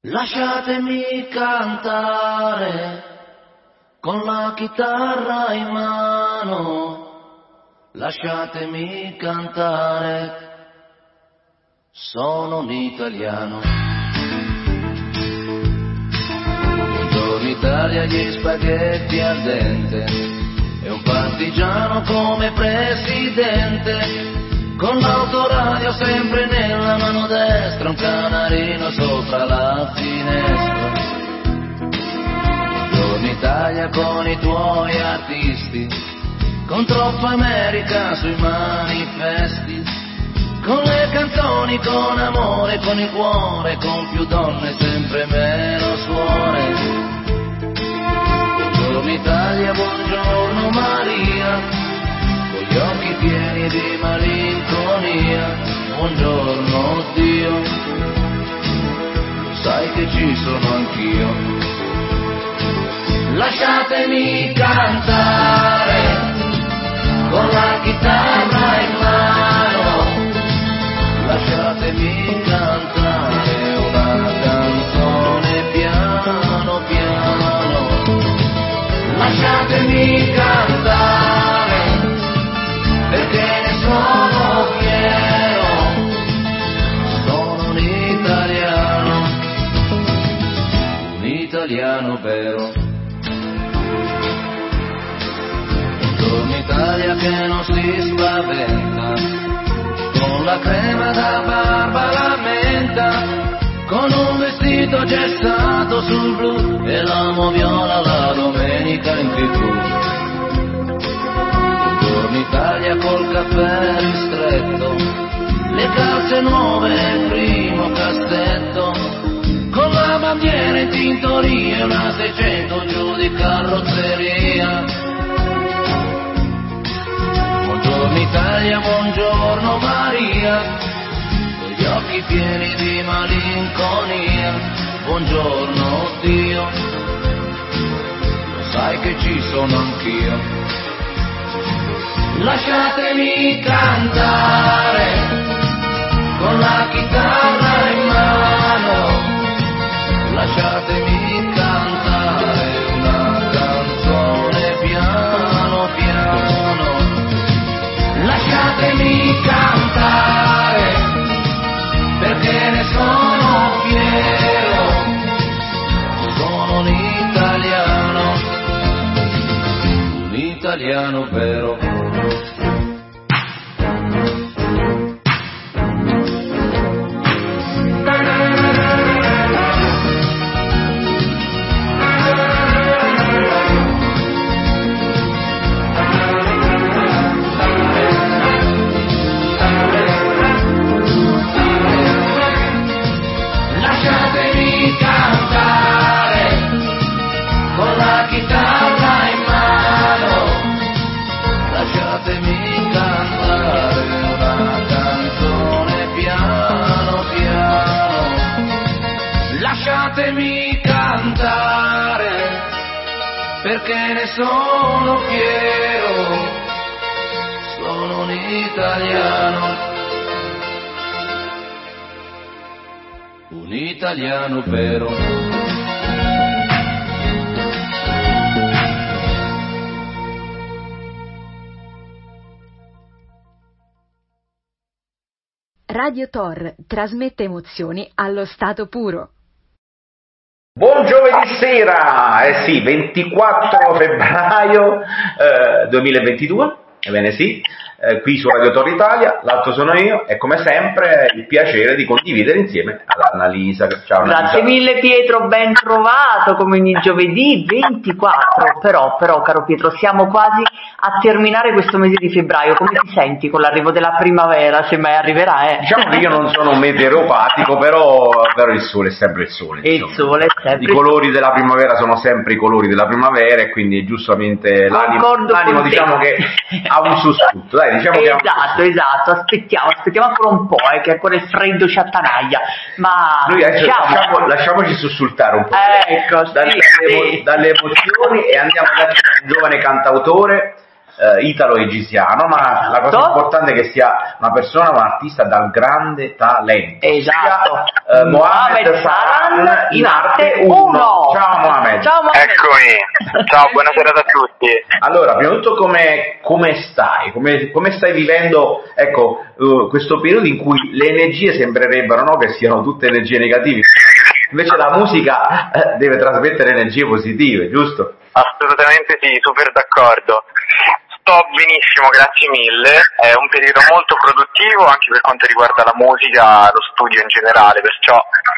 Lasciatemi cantare con la chitarra in mano, lasciatemi cantare, sono un italiano. Buongiorno Italia, gli spaghetti al dente e un partigiano come presidente. Con l'autoradio sempre nella mano destra, un canarino sopra la finestra. Buongiorno Italia con i tuoi artisti, con troppa America sui manifesti, con le canzoni, con amore, con il cuore, con più donne, sempre meno suore. Buongiorno Italia, buongiorno Maria, gli occhi pieni di malinconia, buongiorno Dio, lo sai che ci sono anch'io. Lasciatemi cantare con la chitarra in mano, lasciatemi cantare una canzone piano piano, lasciatemi cantare perché ne sono fiero, sono un italiano vero. Buongiorno Italia che non si spaventa, con la crema da barba la menta, con un vestito gessato sul blu e l'amo viola la domenica in TV. Italia col caffè ristretto, le calze nuove nel primo cassetto, con la bandiera in tintoria e una 600 giù di carrozzeria. Buongiorno Italia, buongiorno Maria, con gli occhi pieni di malinconia, buongiorno Dio, lo sai che ci sono anch'io. Lasciatemi cantare con la chitarra in mano, lasciatemi cantare una canzone piano piano, lasciatemi cantare perché ne sono fiero, sono un italiano vero. Lasciatemi cantare perché ne sono fiero, sono un italiano vero. Radio Tor trasmette emozioni allo stato puro. Buon giovedì sera, sì, 24 febbraio 2022, ebbene sì, qui su Radio Tor Italia, l'altro sono io e come sempre il piacere di condividere insieme ad Annalisa. Ciao Annalisa. Grazie mille Pietro, ben trovato come ogni giovedì 24, però caro Pietro siamo quasi a terminare questo mese di febbraio, come ti senti con l'arrivo della primavera, se mai arriverà? Diciamo che io non sono un meteoropatico, però il sole è sempre il sole. Il sole è sempre i colori della primavera sono sempre i colori della primavera e quindi giustamente l'animo diciamo che ha un sussulto, dai, diciamo esatto, aspettiamo ancora un po', che ancora il freddo ci attanaglia, ma noi adesso lasciamoci sussultare un po' ecco, dalle emozioni e andiamo da un giovane cantautore italo-egiziano, ma la cosa importante è che sia una persona, un artista dal grande talento. Esatto. Mohamed Farhan, in arte 1. Ciao Mohamed. Ciao Mohamed. Eccomi. Ciao, buona serata a tutti. Allora, prima di tutto come stai? Come stai vivendo, ecco, questo periodo in cui le energie sembrerebbero, no, che siano tutte energie negative? Invece la musica deve trasmettere energie positive, giusto? Assolutamente sì, super d'accordo. Sto benissimo, grazie mille. È un periodo molto produttivo anche per quanto riguarda la musica, lo studio in generale, perciò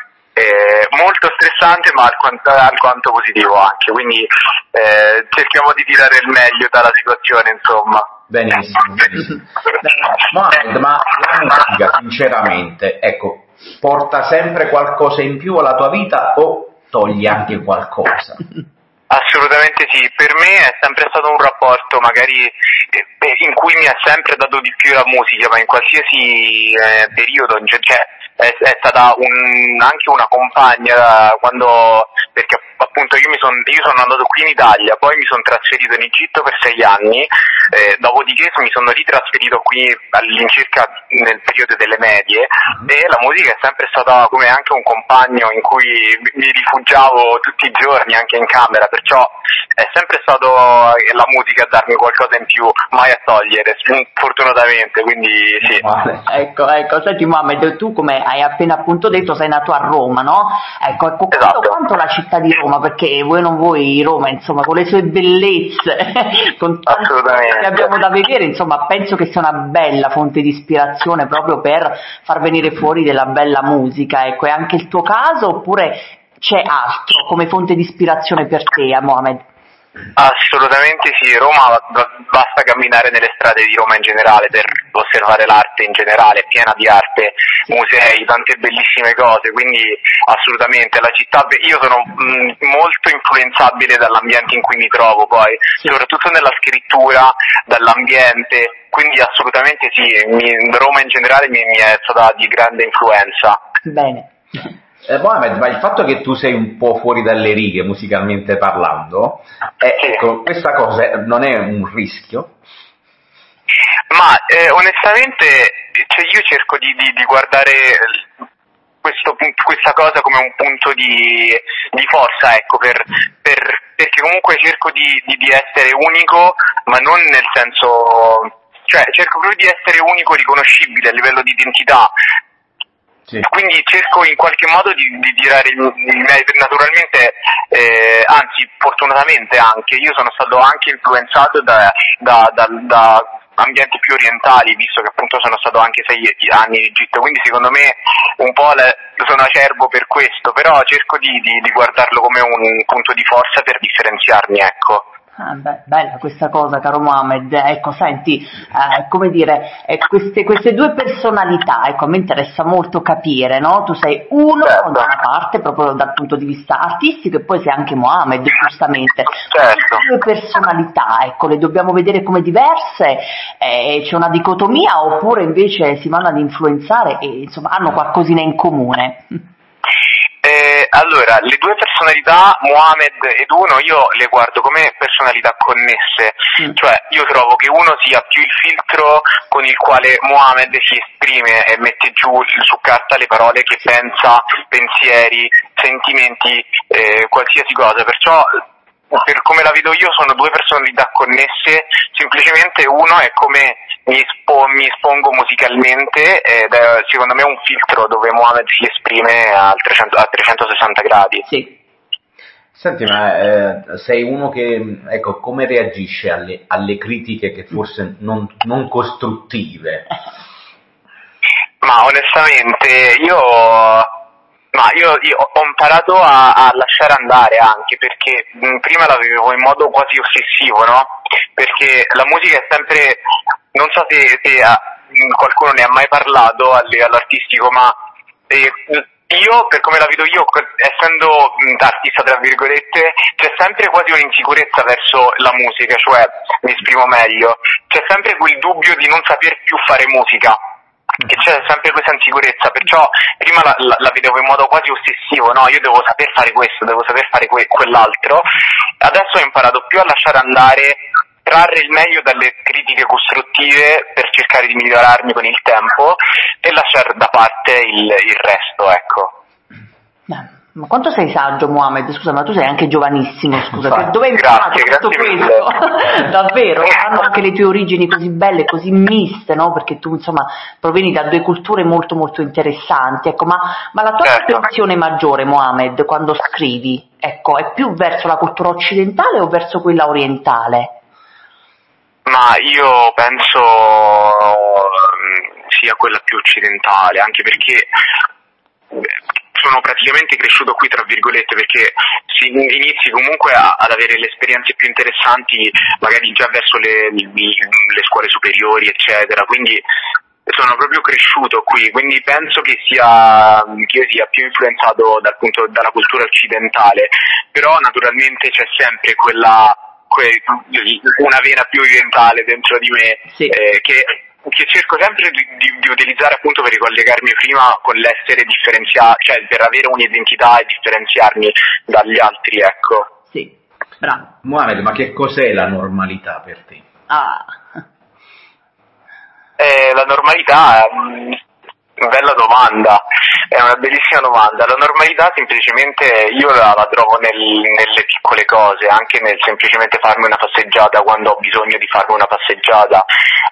molto stressante ma alquanto positivo anche, quindi cerchiamo di tirare il meglio dalla situazione, insomma. Benissimo. Mohamed, ma la musica, sinceramente, ecco, porta sempre qualcosa in più alla tua vita o toglie anche qualcosa? Assolutamente sì, per me è sempre stato un rapporto magari in cui mi ha sempre dato di più la musica, ma in qualsiasi periodo, cioè è stata anche una compagna perché appunto io sono andato qui in Italia, poi mi sono trasferito in Egitto per 6 anni, dopodiché mi sono ritrasferito qui all'incirca nel periodo delle medie, e la musica è sempre stata come anche un compagno in cui mi rifugiavo tutti i giorni anche in camera, perciò è sempre stato la musica a darmi qualcosa in più, mai a togliere, fortunatamente, quindi sì. Ecco, senti Mohamed, tu come hai appena appunto detto sei nato a Roma, no? Ecco, Esatto. quanto la città di Roma, perché voi non voi Roma, insomma, con le sue bellezze, con tanto che abbiamo da vedere, insomma, penso che sia una bella fonte di ispirazione proprio per far venire fuori della bella musica, ecco, è anche il tuo caso oppure c'è altro come fonte di ispirazione per te, Mohamed? Assolutamente sì, Roma basta camminare nelle strade di Roma in generale per osservare l'arte in generale, è piena di arte, musei, tante bellissime cose, quindi assolutamente la città, io sono molto influenzabile dall'ambiente in cui mi trovo poi, soprattutto nella scrittura, dall'ambiente, quindi assolutamente sì, Roma in generale mi è stata di grande influenza. Bene. Mohamed, ma il fatto che tu sei un po' fuori dalle righe musicalmente parlando, ecco, questa cosa non è un rischio? Ma onestamente cioè, io cerco di guardare questa cosa come un punto di forza, ecco, perché comunque cerco di essere unico, ma non nel senso, cioè cerco proprio di essere unico, riconoscibile a livello di identità. Sì. Quindi cerco in qualche modo di tirare naturalmente, anzi fortunatamente anche, io sono stato anche influenzato da ambienti più orientali, visto che appunto sono stato anche 6 anni in Egitto, quindi secondo me un po' sono acerbo per questo, però cerco di guardarlo come un punto di forza per differenziarmi, ecco. Bella questa cosa, caro Mohamed. Ecco, senti, come dire, queste due personalità, ecco, a me interessa molto capire, no? Tu sei uno da una parte, proprio dal punto di vista artistico, e poi sei anche Mohamed, giustamente. Certo. Queste due personalità, ecco, le dobbiamo vedere come diverse? C'è una dicotomia oppure invece si vanno ad influenzare e, insomma, hanno qualcosina in comune? Allora, le due personalità, Mohamed ed uno, io le guardo come personalità connesse, cioè io trovo che uno sia più il filtro con il quale Mohamed si esprime e mette giù su carta le parole che pensa, pensieri, sentimenti, qualsiasi cosa, perciò per come la vedo io sono due personalità connesse, semplicemente uno è come mi espongo musicalmente ed è secondo me un filtro dove Mohamed si esprime a 360 gradi. Sì. Senti, ma sei uno che, ecco, come reagisce alle critiche che forse non costruttive? Ma onestamente io ho imparato a lasciare andare anche perché prima la vivevo in modo quasi ossessivo, no? Perché la musica è sempre, non so se qualcuno ne ha mai parlato all'artistico, ma io, per come la vedo io, essendo artista tra virgolette, c'è sempre quasi un'insicurezza verso la musica, cioè mi esprimo meglio, c'è sempre quel dubbio di non saper più fare musica. Che c'è sempre questa insicurezza, perciò prima la vedevo in modo quasi ossessivo, no? Io devo saper fare questo, devo saper fare quell'altro. Adesso ho imparato più a lasciare andare trarre il meglio dalle critiche costruttive per cercare di migliorarmi con il tempo e lasciare da parte il resto, ecco. Ma quanto sei saggio, Mohamed? Scusa, ma tu sei anche giovanissimo, scusa, Infatti. dove hai imparato tutto Grazie mille. questo? Davvero, hanno anche le tue origini così belle, così miste, no? Perché tu, insomma, provieni da due culture molto molto interessanti, ecco, ma la tua Certo. attenzione maggiore, Mohamed, quando scrivi, ecco, è più verso la cultura occidentale o verso quella orientale? Ma io penso sia quella più occidentale, anche perché sono praticamente cresciuto qui, tra virgolette, perché inizi comunque ad avere le esperienze più interessanti magari già verso le scuole superiori, eccetera, quindi sono proprio cresciuto qui, quindi penso che io sia più influenzato dalla cultura occidentale, però naturalmente c'è sempre una vena più orientale dentro di me, Sì. che cerco sempre di utilizzare appunto per ricollegarmi prima con l'essere differenziato, cioè per avere un'identità e differenziarmi dagli altri, ecco. Sì, bravo. Mohamed, ma che cos'è la normalità per te? Ah. La normalità è bella domanda, è una bellissima domanda. La normalità semplicemente io la trovo nelle piccole cose, anche nel semplicemente farmi una passeggiata quando ho bisogno di farmi una passeggiata,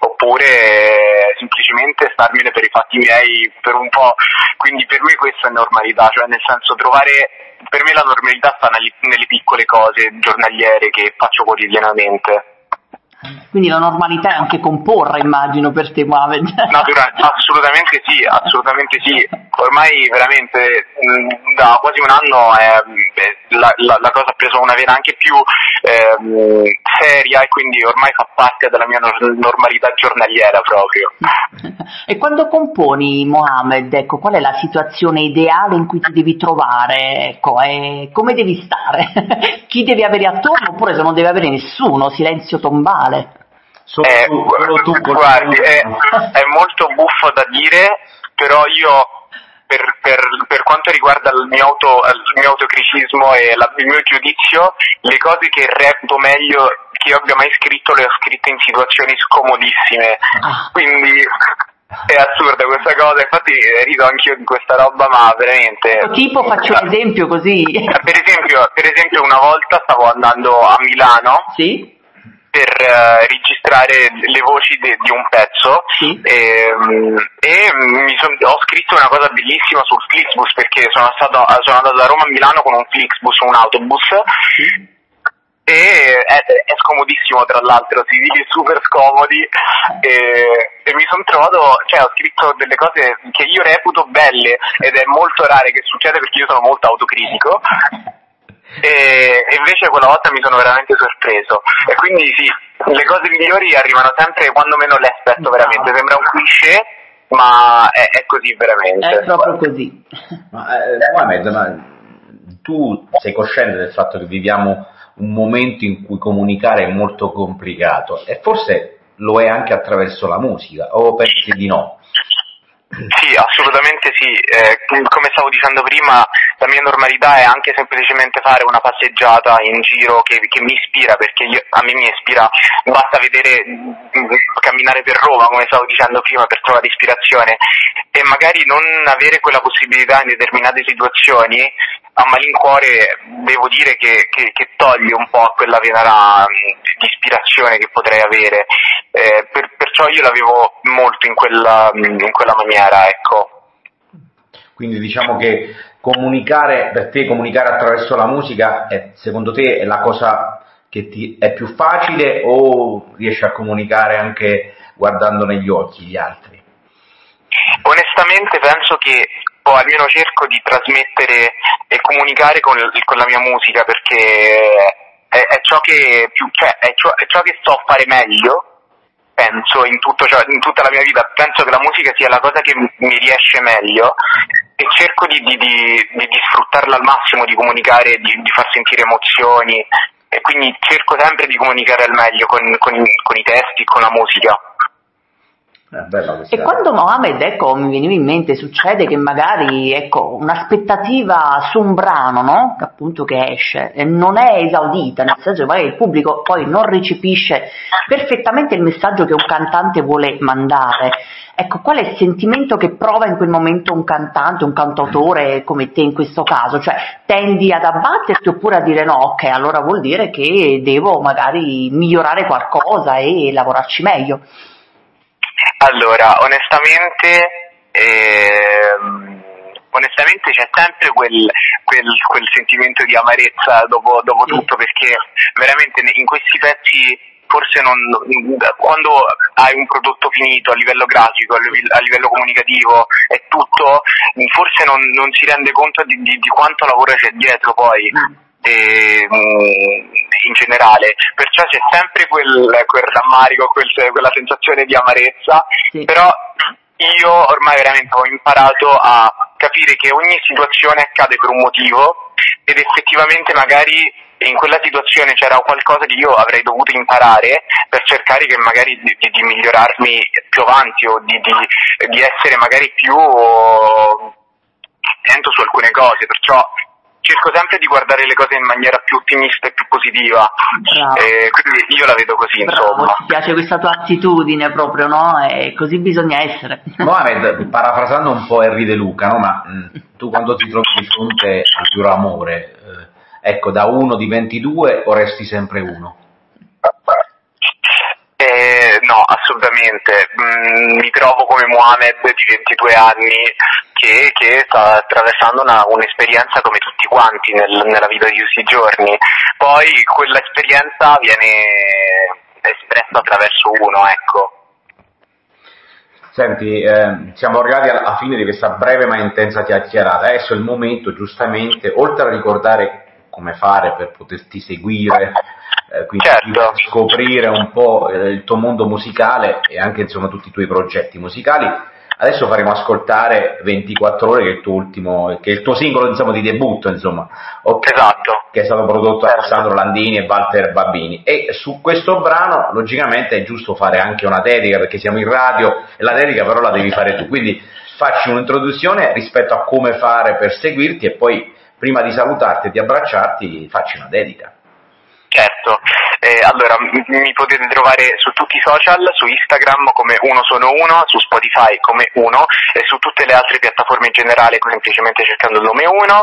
oppure semplicemente starmene per i fatti miei per un po', quindi per me questa è normalità, cioè nel senso per me la normalità sta nelle piccole cose giornaliere che faccio quotidianamente. Quindi la normalità è anche comporre, immagino, per te, Mohamed. Assolutamente sì. Ormai veramente da quasi un anno la cosa ha preso una vena anche più seria e quindi ormai fa parte della mia normalità giornaliera proprio. E quando componi, Mohamed, ecco, qual è la situazione ideale in cui ti devi trovare? Ecco, come devi stare? Chi devi avere attorno oppure se non devi avere nessuno, silenzio tombale? Solo tu guardi, è molto buffo da dire, però io per quanto riguarda il mio autocriticismo e il mio giudizio, le cose che reputo meglio che io abbia mai scritto le ho scritte in situazioni scomodissime, quindi è assurda questa cosa, infatti rido anch'io di questa roba, ma veramente... Tipo, faccio un esempio così. Per esempio una volta stavo andando a Milano, Sì? per registrare le voci di un pezzo, Sì. e ho scritto una cosa bellissima sul Flixbus, perché sono andato da Roma a Milano con un Flixbus, un autobus, Sì. e è scomodissimo, tra l'altro, si vive super scomodi, e mi sono trovato, cioè ho scritto delle cose che io reputo belle, ed è molto rare che succede perché io sono molto autocritico, e invece quella volta mi sono veramente sorpreso, e quindi sì, le cose migliori arrivano sempre quando meno le aspetto, veramente, sembra un cliché, ma è così veramente. È proprio così. Mohamed, ma tu sei cosciente del fatto che viviamo un momento in cui comunicare è molto complicato, e forse lo è anche attraverso la musica, o pensi di no? Sì, assolutamente sì, come stavo dicendo prima, la mia normalità è anche semplicemente fare una passeggiata in giro che mi ispira, perché a me mi ispira, basta camminare per Roma, come stavo dicendo prima, per trovare ispirazione, e magari non avere quella possibilità in determinate situazioni, a malincuore devo dire che toglie un po' quella vena di ispirazione che potrei avere, perciò io l'avevo molto in quella maniera, ecco. Quindi diciamo che per te comunicare attraverso la musica secondo te è la cosa che ti è più facile, o riesci a comunicare anche guardando negli occhi gli altri? Onestamente penso che almeno cerco di trasmettere e comunicare con la mia musica, perché è ciò che è ciò che so fare meglio, penso, in tutta la mia vita. Penso che la musica sia la cosa che mi riesce meglio, e cerco di sfruttarla al massimo, di comunicare, di far sentire emozioni, e quindi cerco sempre di comunicare al meglio con i testi, con la musica. E quando Mohamed, ecco, mi veniva in mente, succede che magari, ecco, un'aspettativa su un brano, no? Appunto che esce, non è esaudita, nel senso che magari il pubblico poi non recepisce perfettamente il messaggio che un cantante vuole mandare. Ecco, qual è il sentimento che prova in quel momento un cantante, un cantautore come te in questo caso? Cioè, tendi ad abbatterti oppure a dire no, ok, allora vuol dire che devo magari migliorare qualcosa e lavorarci meglio? Allora, onestamente c'è sempre quel sentimento di amarezza dopo tutto, perché veramente in questi pezzi forse quando hai un prodotto finito a livello grafico, a livello comunicativo e tutto, forse non si rende conto di quanto lavoro c'è dietro poi. In generale, perciò c'è sempre quel rammarico, quella sensazione di amarezza, sì. Però io ormai veramente ho imparato a capire che ogni situazione accade per un motivo ed effettivamente magari in quella situazione c'era qualcosa che io avrei dovuto imparare per cercare che magari di migliorarmi più avanti o di essere magari più attento su alcune cose, perciò cerco sempre di guardare le cose in maniera più ottimista e più positiva, quindi io la vedo così. Bravo, insomma. Mi piace questa tua attitudine proprio, no? E così bisogna essere. Mohamed, parafrasando un po' Henry De Luca, no? Ma tu quando ti trovi di fronte al puro amore, ecco, da 1 diventi 2 o resti sempre 1? No, assolutamente. Mi trovo come Mohamed di 22 anni che sta attraversando un'esperienza come tutti quanti nella vita di tutti i giorni. Poi quell'esperienza viene espressa attraverso uno, ecco. Senti, siamo arrivati alla fine di questa breve ma intensa chiacchierata. Adesso è il momento, giustamente, oltre a ricordare come fare per poterti seguire, quindi certo, scoprire un po' il tuo mondo musicale e anche insomma tutti i tuoi progetti musicali. Adesso faremo ascoltare 24 ore, che è il tuo singolo insomma di debutto, insomma, okay, esatto, che è stato prodotto da Alessandro Landini e Walter Babbini. E su questo brano logicamente è giusto fare anche una dedica, perché siamo in radio e la dedica però la devi fare tu, quindi facci un'introduzione rispetto a come fare per seguirti e poi prima di salutarti e di abbracciarti facci una dedica. Certo, allora mi potete trovare su tutti i social, su Instagram come Uno Sono Uno, su Spotify come Uno e su tutte le altre piattaforme in generale semplicemente cercando il nome Uno.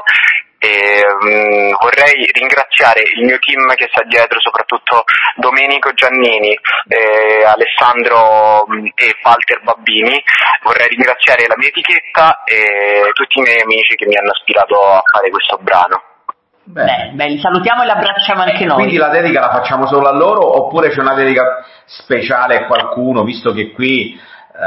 Vorrei ringraziare il mio team che sta dietro, soprattutto Domenico Giannini, Alessandro e Walter Babbini. Vorrei ringraziare la mia etichetta e tutti i miei amici che mi hanno ispirato a fare questo brano. Beh, li salutiamo e l'abbracciamo anche noi. Quindi la dedica la facciamo solo a loro oppure c'è una dedica speciale a qualcuno, visto che qui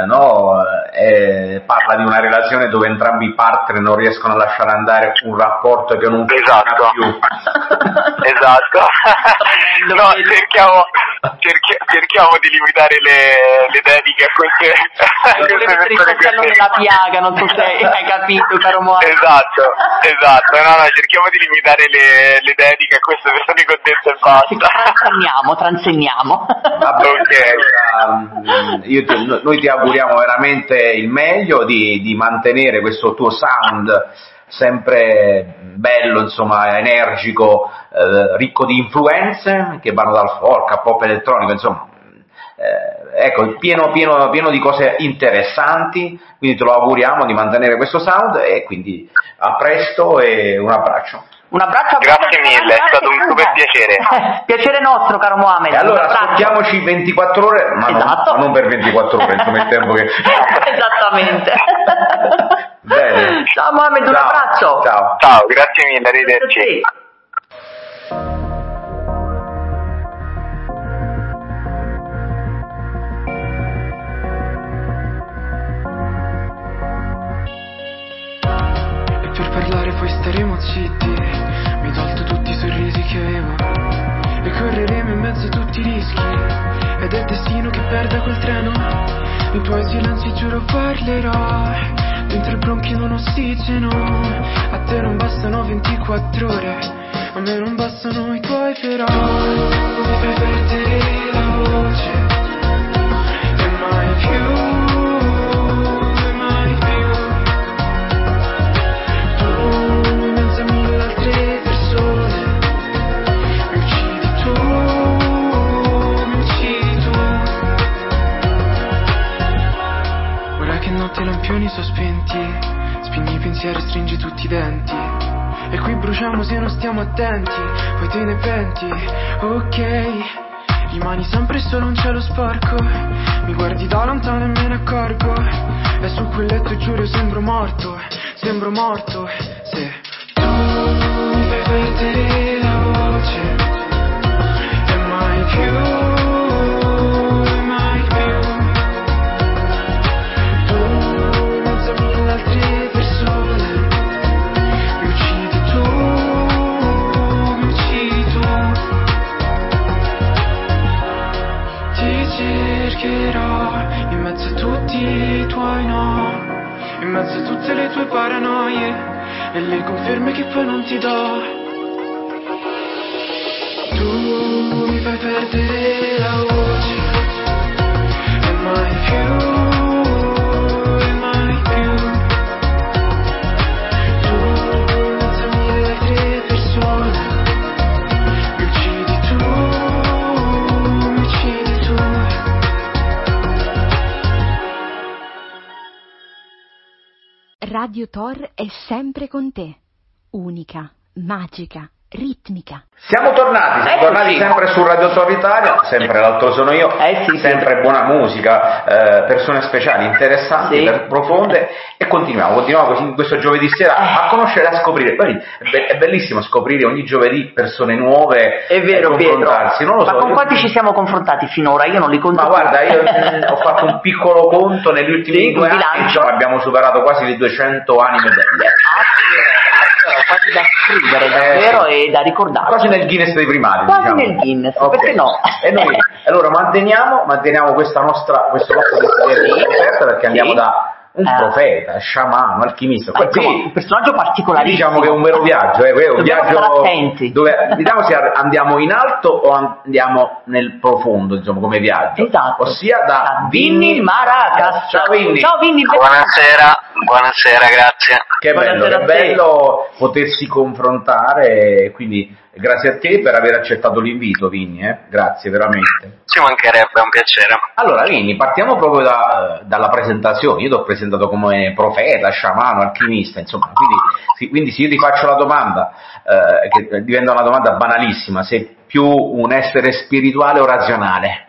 parla di una relazione dove entrambi i partner non riescono a lasciare andare un rapporto che non funziona più. Esatto. No, cerchiamo di limitare le dediche a queste mettere il coltello nella piaga, non so se hai capito, caro Mohamed. Esatto. No, cerchiamo di limitare le dediche a queste persone contente e basta. Transegniamo. Okay. Noi ti auguriamo veramente il meglio di mantenere questo tuo sound sempre bello, insomma, energico, ricco di influenze che vanno dal folk a pop elettronico, insomma, ecco, pieno di cose interessanti, quindi te lo auguriamo di mantenere questo sound e quindi a presto e un abbraccio. Un abbraccio a Grazie mille, è stato un super piacere. Piacere nostro, caro Mohamed. E allora ascoltiamoci 24 ore, ma non per 24 ore, insomma il tempo che... Esattamente. Bene. Ciao Mohamed, un abbraccio. Ciao, grazie mille, arrivederci. E per parlare poi staremo zitti. Mi ho tolto tutti i sorrisi che avevo e correremo in mezzo a tutti i rischi. Ed è il destino che perda quel treno. Nei tuoi silenzi giuro parlerò. Dentro i bronchi non ossigeno. A te non bastano 24 ore, a me non bastano i tuoi però. Mi fai perdere la voce e mai più facciamo se non stiamo attenti, poi te ne penti, ok. Rimani sempre solo un cielo sporco, mi guardi da lontano e me ne accorgo. E su quel letto giuro sembro morto, se tu mi fai perdere la voce. E mai più, mai più. Tu, mezzo a mille altre persone, mi uccidi tu. Ti cercherò in mezzo a tutti i tuoi no, in mezzo a tutte le tue paranoie e le conferme che poi non ti do. Tu mi fai perdere la voce, e mai più, e mai più. Tu, in mezzo a mille altre persone, mi uccidi tu, mi uccidi tu. Radio Tor è sempre con te, unica, magica, ritmica. Siamo tornati Sì. sempre su Radio Tor Italia, sempre l'altro sono io, Sì. sempre buona musica, persone speciali, interessanti, Sì. profonde, e continuiamo così questo giovedì sera a conoscere e a scoprire. Poi è bellissimo scoprire ogni giovedì persone nuove, È vero, e confrontarsi. Pietro. Non lo Ma so, con quanti ci siamo confrontati finora? Io non li conto. Ma guarda, io ho fatto un piccolo conto negli ultimi 2 anni, bilancio. insomma, abbiamo superato quasi le 200 anime belle. Quasi da scrivere davvero e da ricordare. Quasi nel Guinness dei primati, Quasi diciamo. nel Guinness, Ok. perché no? E noi allora manteniamo questo nostro desiderio di scoperta, perché andiamo da un profeta, sciamano, alchimista. Insomma, un personaggio particolarissimo. Diciamo che è un vero viaggio, è un Dobbiamo viaggio stare attenti. dove vediamo se andiamo in alto o andiamo nel profondo, insomma, come viaggio. Esatto. Ossia da Vinny Maracas. Ciao Vinny. Ciao Vinny. Buonasera, grazie. Che bello, Buonasera che a te. bello potersi confrontare, quindi grazie a te per aver accettato l'invito, Vinny, grazie veramente. Ci mancherebbe, è un piacere. Allora Vinny, partiamo proprio dalla presentazione. Io ti ho presentato come profeta, sciamano, alchimista, insomma, quindi se io ti faccio la domanda, che diventa una domanda banalissima, sei più un essere spirituale o razionale?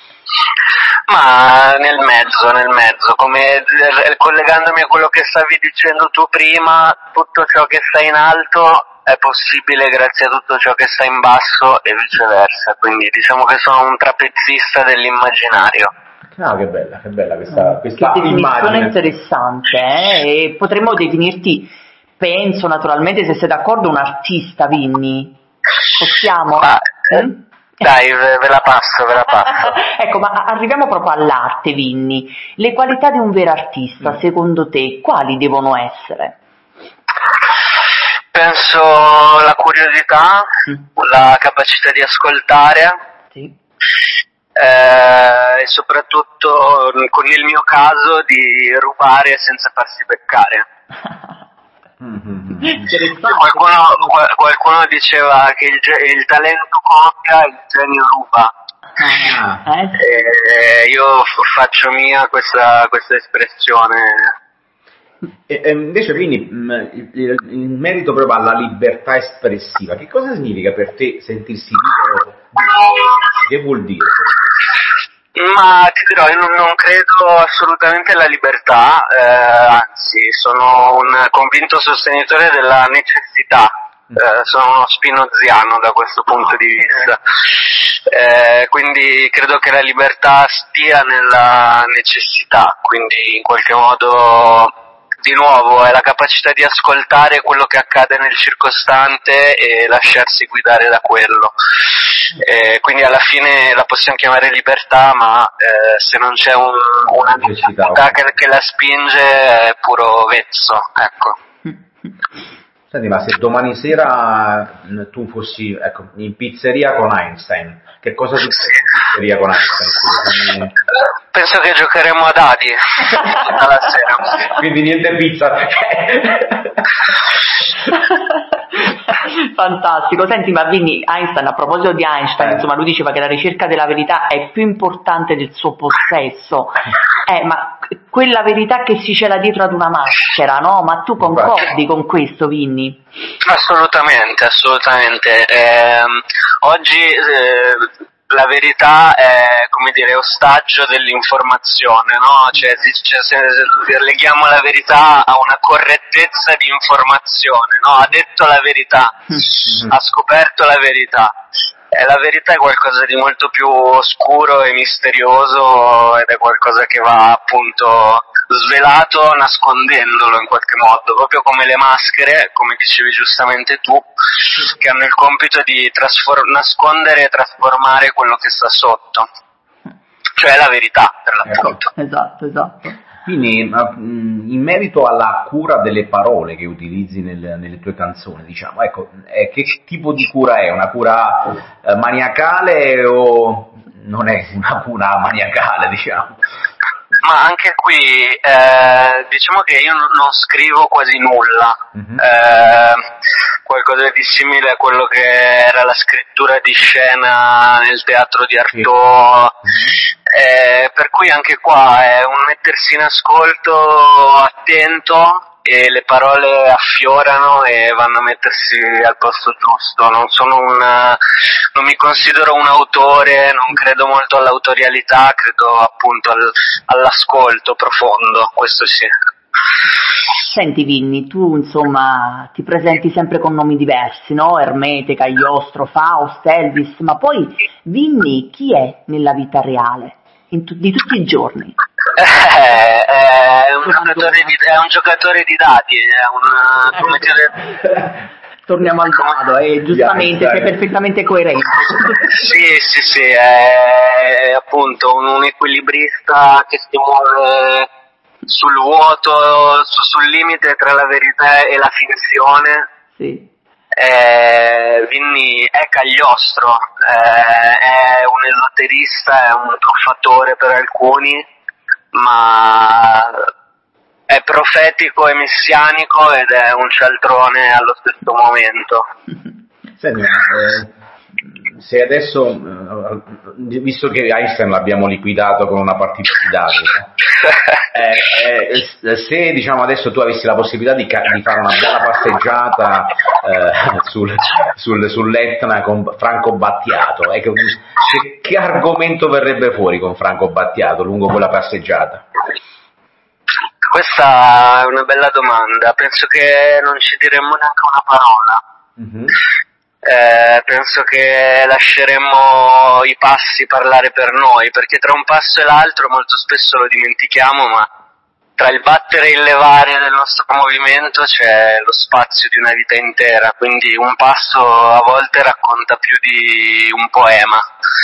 Ma nel mezzo, come collegandomi a quello che stavi dicendo tu prima, tutto ciò che sta in alto è possibile grazie a tutto ciò che sta in basso e viceversa, quindi diciamo che sono un trapezzista dell'immaginario. Ah, che bella questa Che definizione immagine. interessante, E potremmo definirti, penso naturalmente, se sei d'accordo, un artista, Vinny. Possiamo? Ma, dai, ve la passo. Ecco, ma arriviamo proprio all'arte, Vinny. Le qualità di un vero artista, secondo te, quali devono essere? Penso la curiosità, la capacità di ascoltare, Sì. e soprattutto, nel mio caso, di rubare senza farsi beccare. Qualcuno diceva che il talento copia, il genio ruba. Io faccio mia questa espressione. E invece quindi in merito proprio alla libertà espressiva, che cosa significa per te sentirsi libero? Che vuol dire? Ma ti dirò, io non credo assolutamente alla libertà, anzi sono un convinto sostenitore della necessità, sono uno spinoziano da questo punto di vista, quindi credo che la libertà stia nella necessità, quindi in qualche modo, di nuovo, è la capacità di ascoltare quello che accade nel circostante e lasciarsi guidare da quello. Quindi alla fine la possiamo chiamare libertà, ma se non c'è una necessità che la spinge è puro vezzo, ecco. Senti, ma se domani sera tu fossi in pizzeria con Einstein, che cosa succede in pizzeria con Einstein? Penso che giocheremo a dadi tutta la sera. Quindi niente pizza. Fantastico. Senti, ma Vinny, Einstein, a proposito di Einstein, insomma, lui diceva che la ricerca della verità è più importante del suo possesso. Ma quella verità che si cela dietro ad una maschera, no? Ma tu concordi con questo, Vinny? Assolutamente. Oggi la verità è, come dire, ostaggio dell'informazione, no? Cioè, se leghiamo la verità a una correttezza di informazione, no? Ha detto la verità, ha scoperto la verità. La verità è qualcosa di molto più oscuro e misterioso ed è qualcosa che va appunto svelato nascondendolo in qualche modo, proprio come le maschere, come dicevi giustamente tu, che hanno il compito di nascondere e trasformare quello che sta sotto, cioè la verità per l'appunto. Esatto. Quindi in merito alla cura delle parole che utilizzi nelle tue canzoni, diciamo, ecco, che tipo di cura è? Una cura maniacale o non è una cura maniacale, diciamo? Ma anche qui diciamo che io non scrivo quasi nulla, qualcosa di simile a quello che era la scrittura di scena nel teatro di Artaud, per cui anche qua è un mettersi in ascolto attento e le parole affiorano e vanno a mettersi al posto giusto. Non mi considero un autore, non credo molto all'autorialità, credo appunto all'ascolto profondo, questo sì. Senti Vinny, tu insomma ti presenti sempre con nomi diversi, no? Ermete, Cagliostro, Faust, Elvis, ma poi Vinny chi è nella vita reale, di tutti i giorni? È un giocatore di dadi, Torniamo al dado, giustamente, sei perfettamente coerente. Sì, è appunto un equilibrista che si muove sul vuoto, sul limite tra la verità e la finzione. Sì. Vinny è Cagliostro, è un esoterista, è un truffatore per alcuni, ma è profetico e messianico ed è un cialtrone allo stesso momento. Senti, se adesso, visto che Einstein l'abbiamo liquidato con una partita di dadi, se diciamo adesso tu avessi la possibilità di fare una bella passeggiata sull'Etna con Franco Battiato, che argomento verrebbe fuori con Franco Battiato lungo quella passeggiata? Questa è una bella domanda, penso che non ci diremmo neanche una parola. Penso che lasceremmo i passi parlare per noi, perché tra un passo e l'altro molto spesso lo dimentichiamo, ma tra il battere e il levare del nostro movimento c'è lo spazio di una vita intera, quindi un passo a volte racconta più di un poema.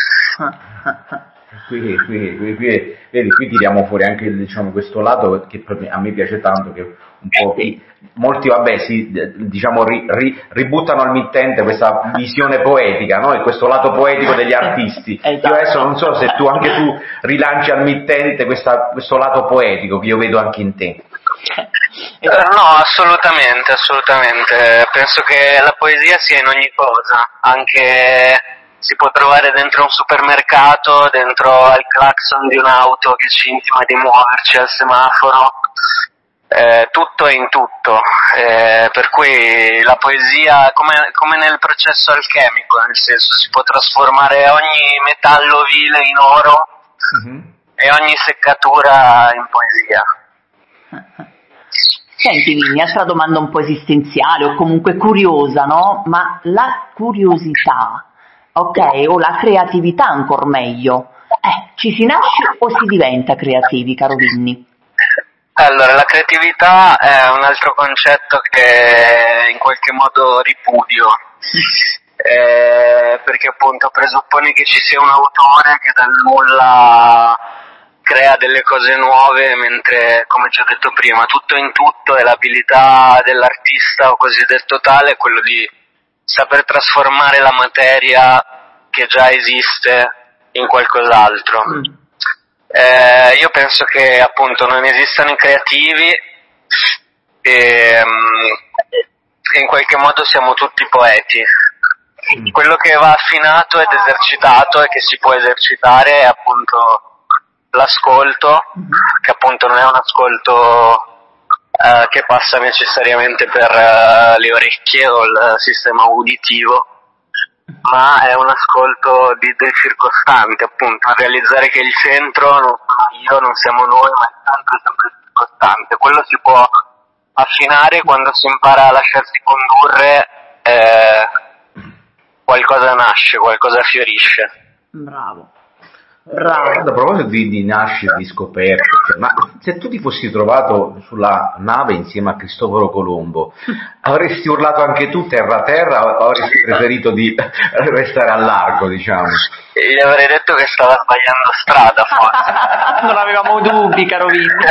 Qui tiriamo fuori anche diciamo questo lato che a me piace tanto, che un po' molti diciamo ributtano al mittente questa visione poetica, no? E questo lato poetico degli artisti. Io adesso non so se anche tu rilanci al mittente questo lato poetico che io vedo anche in te. No, assolutamente, penso che la poesia sia in ogni cosa, anche si può trovare dentro un supermercato, dentro al clacson di un'auto che ci intima di muoverci al semaforo, tutto è in tutto, per cui la poesia come nel processo alchemico, nel senso si può trasformare ogni metallo vile in oro e ogni seccatura in poesia. Senti Vinny, altra domanda un po' esistenziale o comunque curiosa, no? Ma la curiosità, ok, o la creatività ancor meglio, ci si nasce o si diventa creativi, caro Vinny? Allora, la creatività è un altro concetto che in qualche modo ripudio, perché appunto presuppone che ci sia un autore che dal nulla crea delle cose nuove, mentre, come ci ho detto prima, tutto in tutto è l'abilità dell'artista o cosiddetto tale, è quello di saper trasformare la materia che già esiste in qualcos'altro. Io penso che appunto non esistano i creativi e in qualche modo siamo tutti poeti. Quello che va affinato ed esercitato e che si può esercitare è appunto l'ascolto, che appunto non è un ascolto che passa necessariamente per le orecchie o il sistema uditivo, ma è un ascolto del circostante, appunto, realizzare che il centro non sono io, non siamo noi, ma il centro è sempre il circostante. Quello si può affinare quando si impara a lasciarsi condurre, qualcosa nasce, qualcosa fiorisce. Bravo. A proposito di nascite, di scoperte, ma se tu ti fossi trovato sulla nave insieme a Cristoforo Colombo, avresti urlato anche tu terra terra o avresti preferito di restare al largo, diciamo? Gli avrei detto che stava sbagliando strada, forse. Non avevamo dubbi, caro Vini.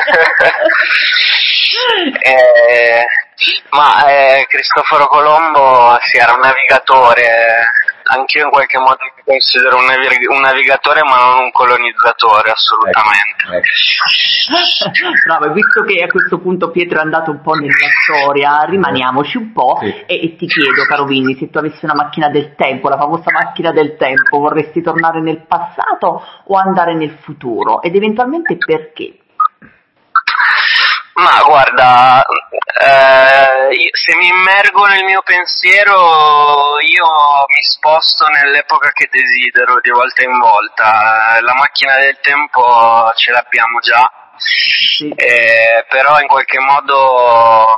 Cristoforo Colombo era un navigatore, anch'io in qualche modo mi considero un navigatore ma non un colonizzatore, assolutamente. Ecco. Bravo, e visto che a questo punto Pietro è andato un po' nella storia, rimaniamoci un po', sì. e ti chiedo, caro Vini, se tu avessi una macchina del tempo, la famosa macchina del tempo, vorresti tornare nel passato o andare nel futuro? Ed eventualmente perché? Ma guarda, se mi immergo nel mio pensiero, io mi sposto nell'epoca che desidero di volta in volta. La macchina del tempo ce l'abbiamo già, Sì. però in qualche modo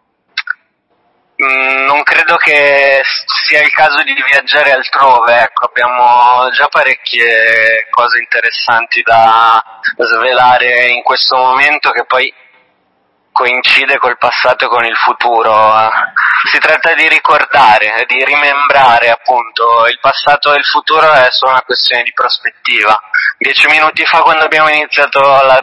non credo che sia il caso di viaggiare altrove, ecco, abbiamo già parecchie cose interessanti da svelare in questo momento che poi coincide col passato e con il futuro. Si tratta di ricordare, di rimembrare, appunto. Il passato e il futuro è solo una questione di prospettiva. 10 minuti fa, quando abbiamo iniziato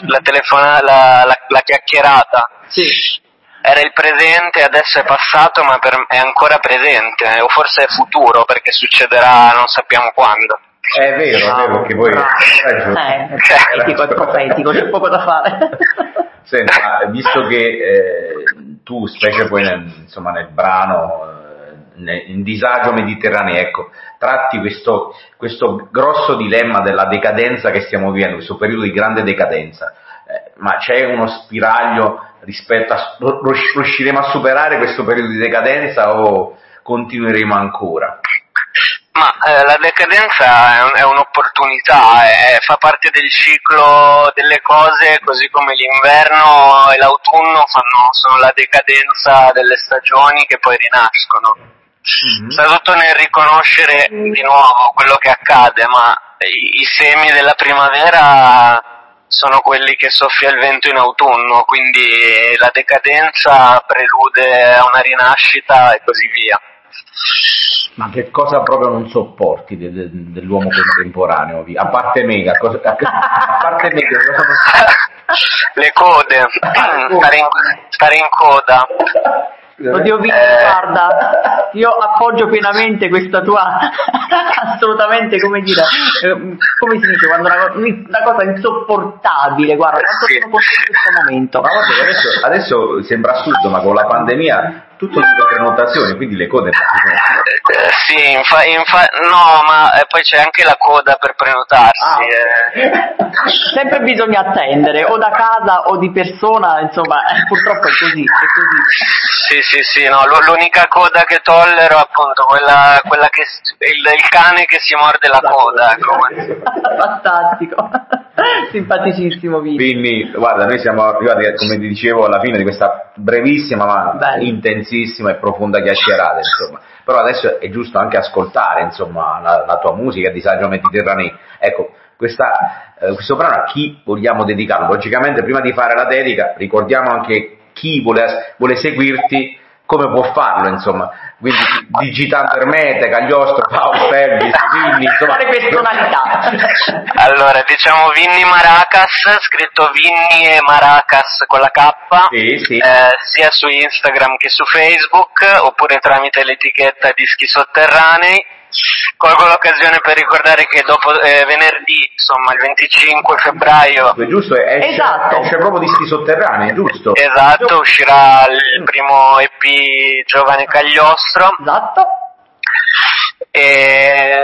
la chiacchierata, Sì. era il presente, adesso è passato, ma è ancora presente, o forse è futuro, perché succederà non sappiamo quando. È vero, che poi È profetico, c'è poco da fare. Senta, visto che tu, specie poi nel brano in Disagio Mediterraneo, ecco, tratti questo grosso dilemma della decadenza che stiamo vivendo, questo periodo di grande decadenza, ma c'è uno spiraglio rispetto a riusciremo a superare questo periodo di decadenza o continueremo ancora? Ma la decadenza è un'opportunità, fa parte del ciclo delle cose, così come l'inverno e l'autunno sono la decadenza delle stagioni che poi rinascono. Sta tutto nel riconoscere di nuovo quello che accade, ma i semi della primavera sono quelli che soffia il vento in autunno, quindi la decadenza prelude a una rinascita e così via. Ma che cosa proprio non sopporti dell'uomo contemporaneo? A parte Mega, cosa le code, stare in coda. Oddio Vini, guarda, io appoggio pienamente questa tua assolutamente, come dire, come si dice, quando una cosa insopportabile, guarda, quanto sono contento in questo momento. Ma vabbè, adesso sembra assurdo, ma con la pandemia tutto di prenotazioni, quindi le code sì, no, ma poi c'è anche la coda per prenotarsi. Sempre bisogna attendere, o da casa o di persona, insomma, purtroppo è così. Sì, no, l'unica coda che tollero è appunto quella che il cane che si morde la coda, ecco. Fantastico, simpaticissimo Vini. Quindi, guarda, noi siamo arrivati, come ti dicevo, alla fine di questa brevissima ma intensissima e profonda chiacchierata, insomma. Però adesso è giusto anche ascoltare, insomma, la tua musica, Disagio Mediterraneo. Ecco, questo brano a chi vogliamo dedicarlo? Logicamente, prima di fare la dedica, ricordiamo anche chi vuole seguirti, come può farlo, insomma, quindi digitando Ermete, Cagliostro, Paolo, Felvis, Vinni, insomma, personalità. Allora, diciamo Vinni Maracas, scritto Vinni e Maracas con la K, sì. sia su Instagram che su Facebook, oppure tramite l'etichetta Dischi Sotterranei. Colgo l'occasione per ricordare che dopo venerdì, insomma il 25 febbraio, è giusto, esce proprio Dischi Sotterranei, giusto? Esatto, uscirà il primo EP Giovane Cagliostro. Esatto. E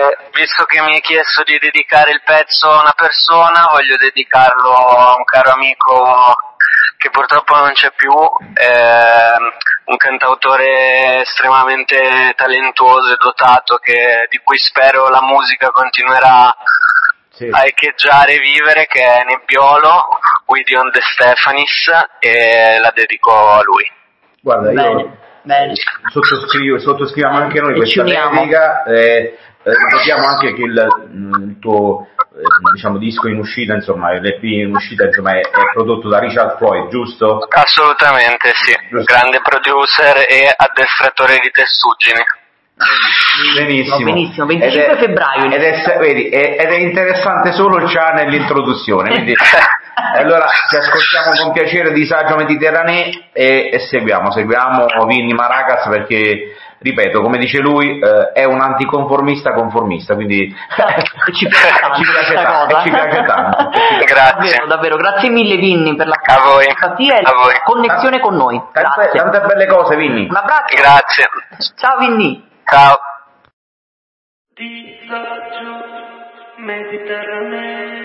visto che mi hai chiesto di dedicare il pezzo a una persona, voglio dedicarlo a un caro amico che purtroppo non c'è più, un cantautore estremamente talentuoso e dotato di cui spero la musica continuerà a echeggiare e vivere, che è Nebbiolo, Gideon De Stefanis, e la dedico a lui. Guarda, io sottoscriviamo anche noi questa dedica, ricordiamo anche che il tuo diciamo disco in uscita, insomma l'EP in uscita, insomma è prodotto da Richard Floyd, giusto? Assolutamente sì, giusto. Grande producer e addestratore di testuggini. Benissimo, 25 febbraio. Ed è interessante solo il c'ha nell'introduzione, quindi allora ci ascoltiamo con piacere Disagio Mediterraneo e seguiamo Vinny Maracas, perché ripeto, come dice lui, è un anticonformista conformista, quindi ci piace tanto. Grazie. Davvero, grazie mille Vinny per la simpatia e la connessione con noi. Tante belle cose, Vinny. Un abbraccio. Grazie. Ciao Vinny. Ciao. Disagio Mediterraneo.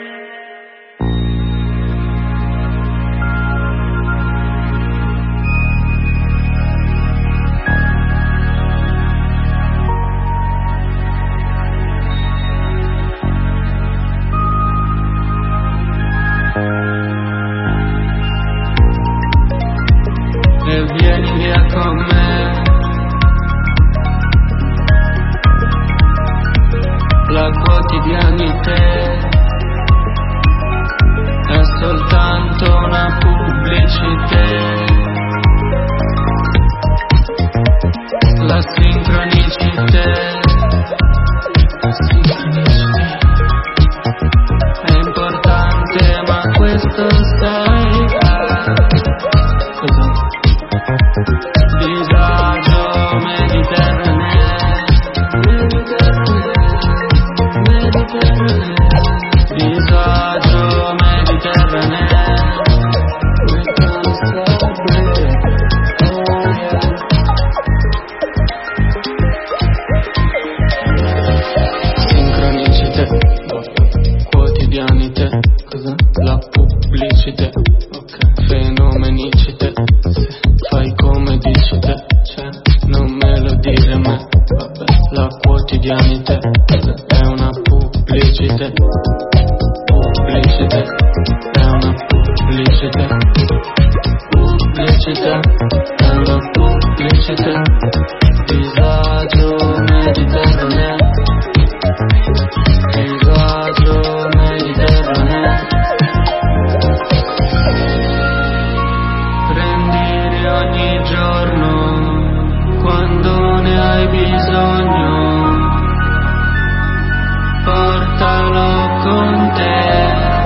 E vieni via con me, la quotidianità è soltanto una pubblicità, la sincronicità è importante, ma questo sai. Disagio Mediterraneo, disagio Mediterraneo, sincronicità, quotidianità, cosa? La pubblicità, fenomenicità, fai come dici te, cioè non me lo dire a me, vabbè, la quotidianità è una pubblicità, è una pubblicità, è una pubblicità, disagio mediterraneo, disagio mediterraneo. Prendili ogni giorno quando ne hai bisogno, portalo con te.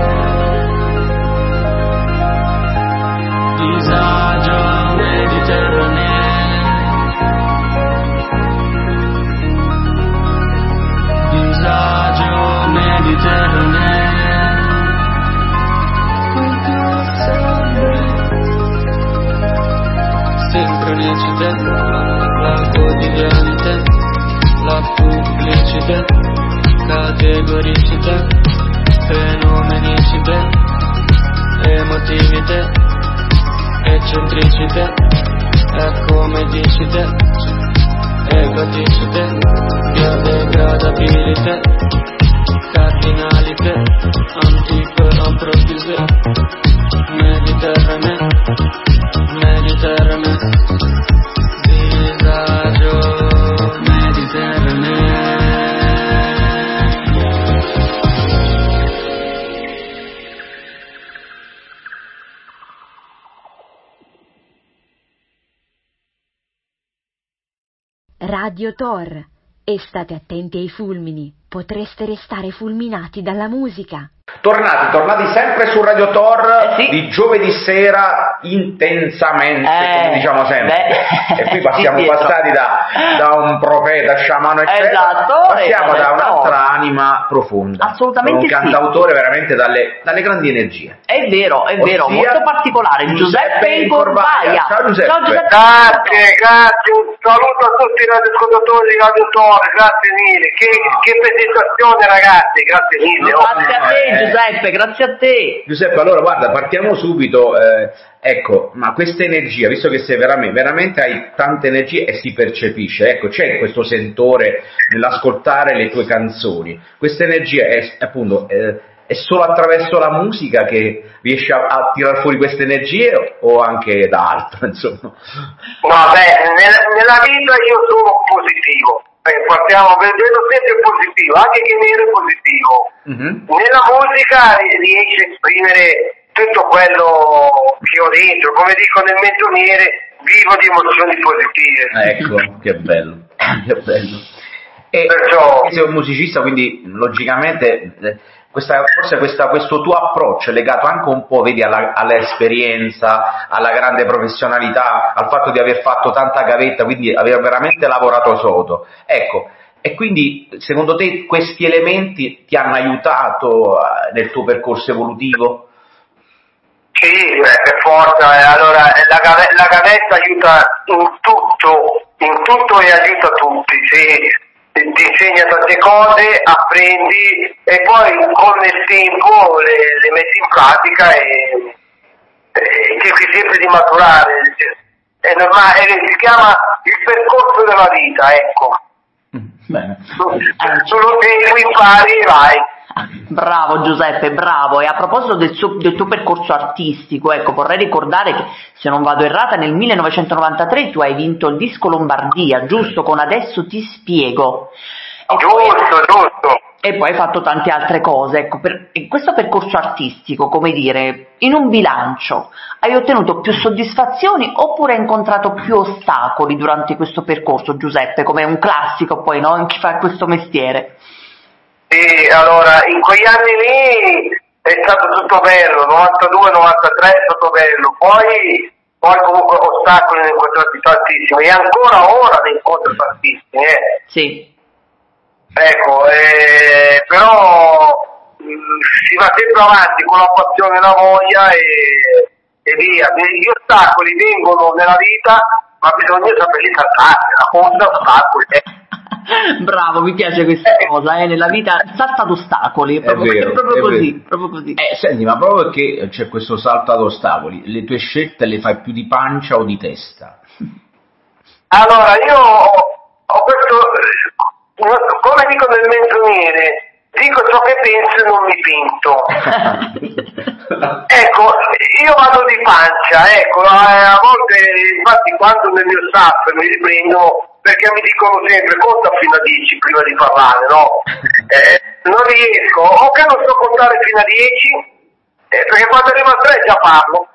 Disagio mediterraneo, disagio mediterraneo. Sincronicità, la quotidianità, la pubblicità, categoricità, fenomenicità, emotività, eccentricità, è come dici te, egoticità, biodegradabilità, cardinalità, antiperomprovvisità, mediterraneo, Mediterraneo, disagio mediterraneo. Radio Tor. E state attenti ai fulmini, potreste restare fulminati dalla musica. Tornati sempre su Radio Tor di giovedì sera intensamente, come diciamo sempre. E qui siamo passati da un profeta, sciamano, eccetera, Esatto, passiamo da un'altra anima profonda. Assolutamente un cantautore veramente dalle grandi energie. È vero, Ossia, molto particolare. Giuseppe Corvaia. Ciao Giuseppe. Grazie, un saluto a tutti i radioascoltatori di Radio Tore, grazie mille, che presentazione ragazzi, grazie mille. Grazie a te Giuseppe, grazie a te. Giuseppe, allora guarda, partiamo subito, ecco, ma questa energia, visto che sei veramente hai tante energie e si percepisce, ecco, c'è questo sentore nell'ascoltare le tue canzoni, questa energia è appunto... è solo attraverso la musica che riesci a tirar fuori queste energie o anche da altro, insomma? No, nella vita io sono positivo, vedo sempre positivo, anche che nero è positivo. Nella musica riesci a esprimere tutto quello che ho dentro, come dico nel menzognere, vivo di emozioni positive. Ecco, che bello, che bello. E perciò sei un musicista, quindi logicamente... questo tuo approccio è legato anche un po', vedi, all'esperienza, alla grande professionalità, al fatto di aver fatto tanta gavetta, quindi aver veramente lavorato sodo. Ecco, e quindi secondo te questi elementi ti hanno aiutato nel tuo percorso evolutivo? Sì, per forza. Allora, la gavetta aiuta in tutto e aiuta tutti, sì. Ti insegna tante cose, apprendi e poi con il tempo le metti in pratica e cerchi sempre di maturare. È normale, si chiama il percorso della vita, ecco. Bene. Tu lo segui, impari e vai. Bravo Giuseppe, bravo. E a proposito del tuo percorso artistico, ecco, vorrei ricordare che, se non vado errata, nel 1993 tu hai vinto il disco Lombardia, giusto? Con Adesso ti spiego. Giusto. E poi hai fatto tante altre cose. Ecco, in questo percorso artistico, come dire, in un bilancio, hai ottenuto più soddisfazioni oppure hai incontrato più ostacoli durante questo percorso, Giuseppe? Come è un classico poi, no? In chi fa questo mestiere. Sì, allora, in quegli anni lì è stato tutto bello, 92, 93 è stato bello, poi comunque ostacoli ne ho incontrati tantissimi, e ancora ora ne incontro tantissimi, Sì. Ecco, però si va sempre avanti con la passione e la voglia e via. Gli ostacoli vengono nella vita, ma bisogna saperli saltare, appunto ostacoli. Bravo, mi piace questa cosa, nella vita salta ad ostacoli, è proprio così. Senti, ma proprio perché c'è questo salto ad ostacoli, le tue scelte le fai più di pancia o di testa? Allora, io ho questo, come dico nel menzognere, dico ciò che penso e non mi pinto. Ecco, io vado di pancia, ecco, a volte, infatti quando nel mio staff mi riprendo, perché mi dicono sempre conta fino a 10 prima di parlare, no? Non riesco, o che non so contare fino a 10, perché quando arrivo a 3 già parlo.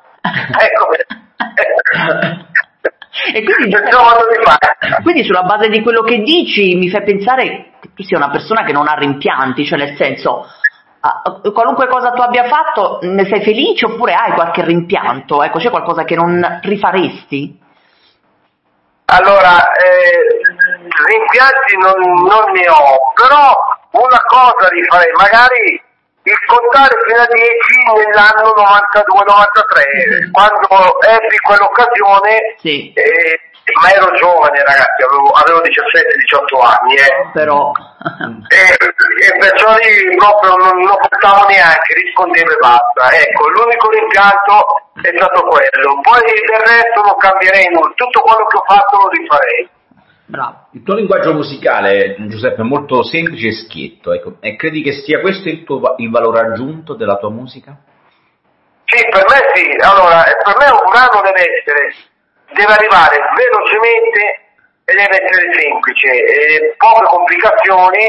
Ecco. E quindi sulla base di quello che dici mi fai pensare che tu sia una persona che non ha rimpianti, cioè nel senso, qualunque cosa tu abbia fatto ne sei felice oppure hai qualche rimpianto? Ecco, c'è qualcosa che non rifaresti? Allora, rimpianti non ne ho, però una cosa rifarei, magari il contare fino a 10 nell'anno 92-93, quando ebbi quell'occasione, sì. Ma ero giovane ragazzi, avevo 17-18 anni, però e perciò lì proprio non contavo neanche, rispondevo e basta. Ecco, l'unico rimpianto è stato quello, poi del resto non cambierei nulla, tutto quello che ho fatto lo rifarei. Bravo. Il tuo linguaggio musicale, Giuseppe, è molto semplice e schietto, ecco. E credi che sia questo il valore aggiunto della tua musica? Sì, per me sì. Allora, per me un brano deve arrivare velocemente e deve essere semplice, poche complicazioni,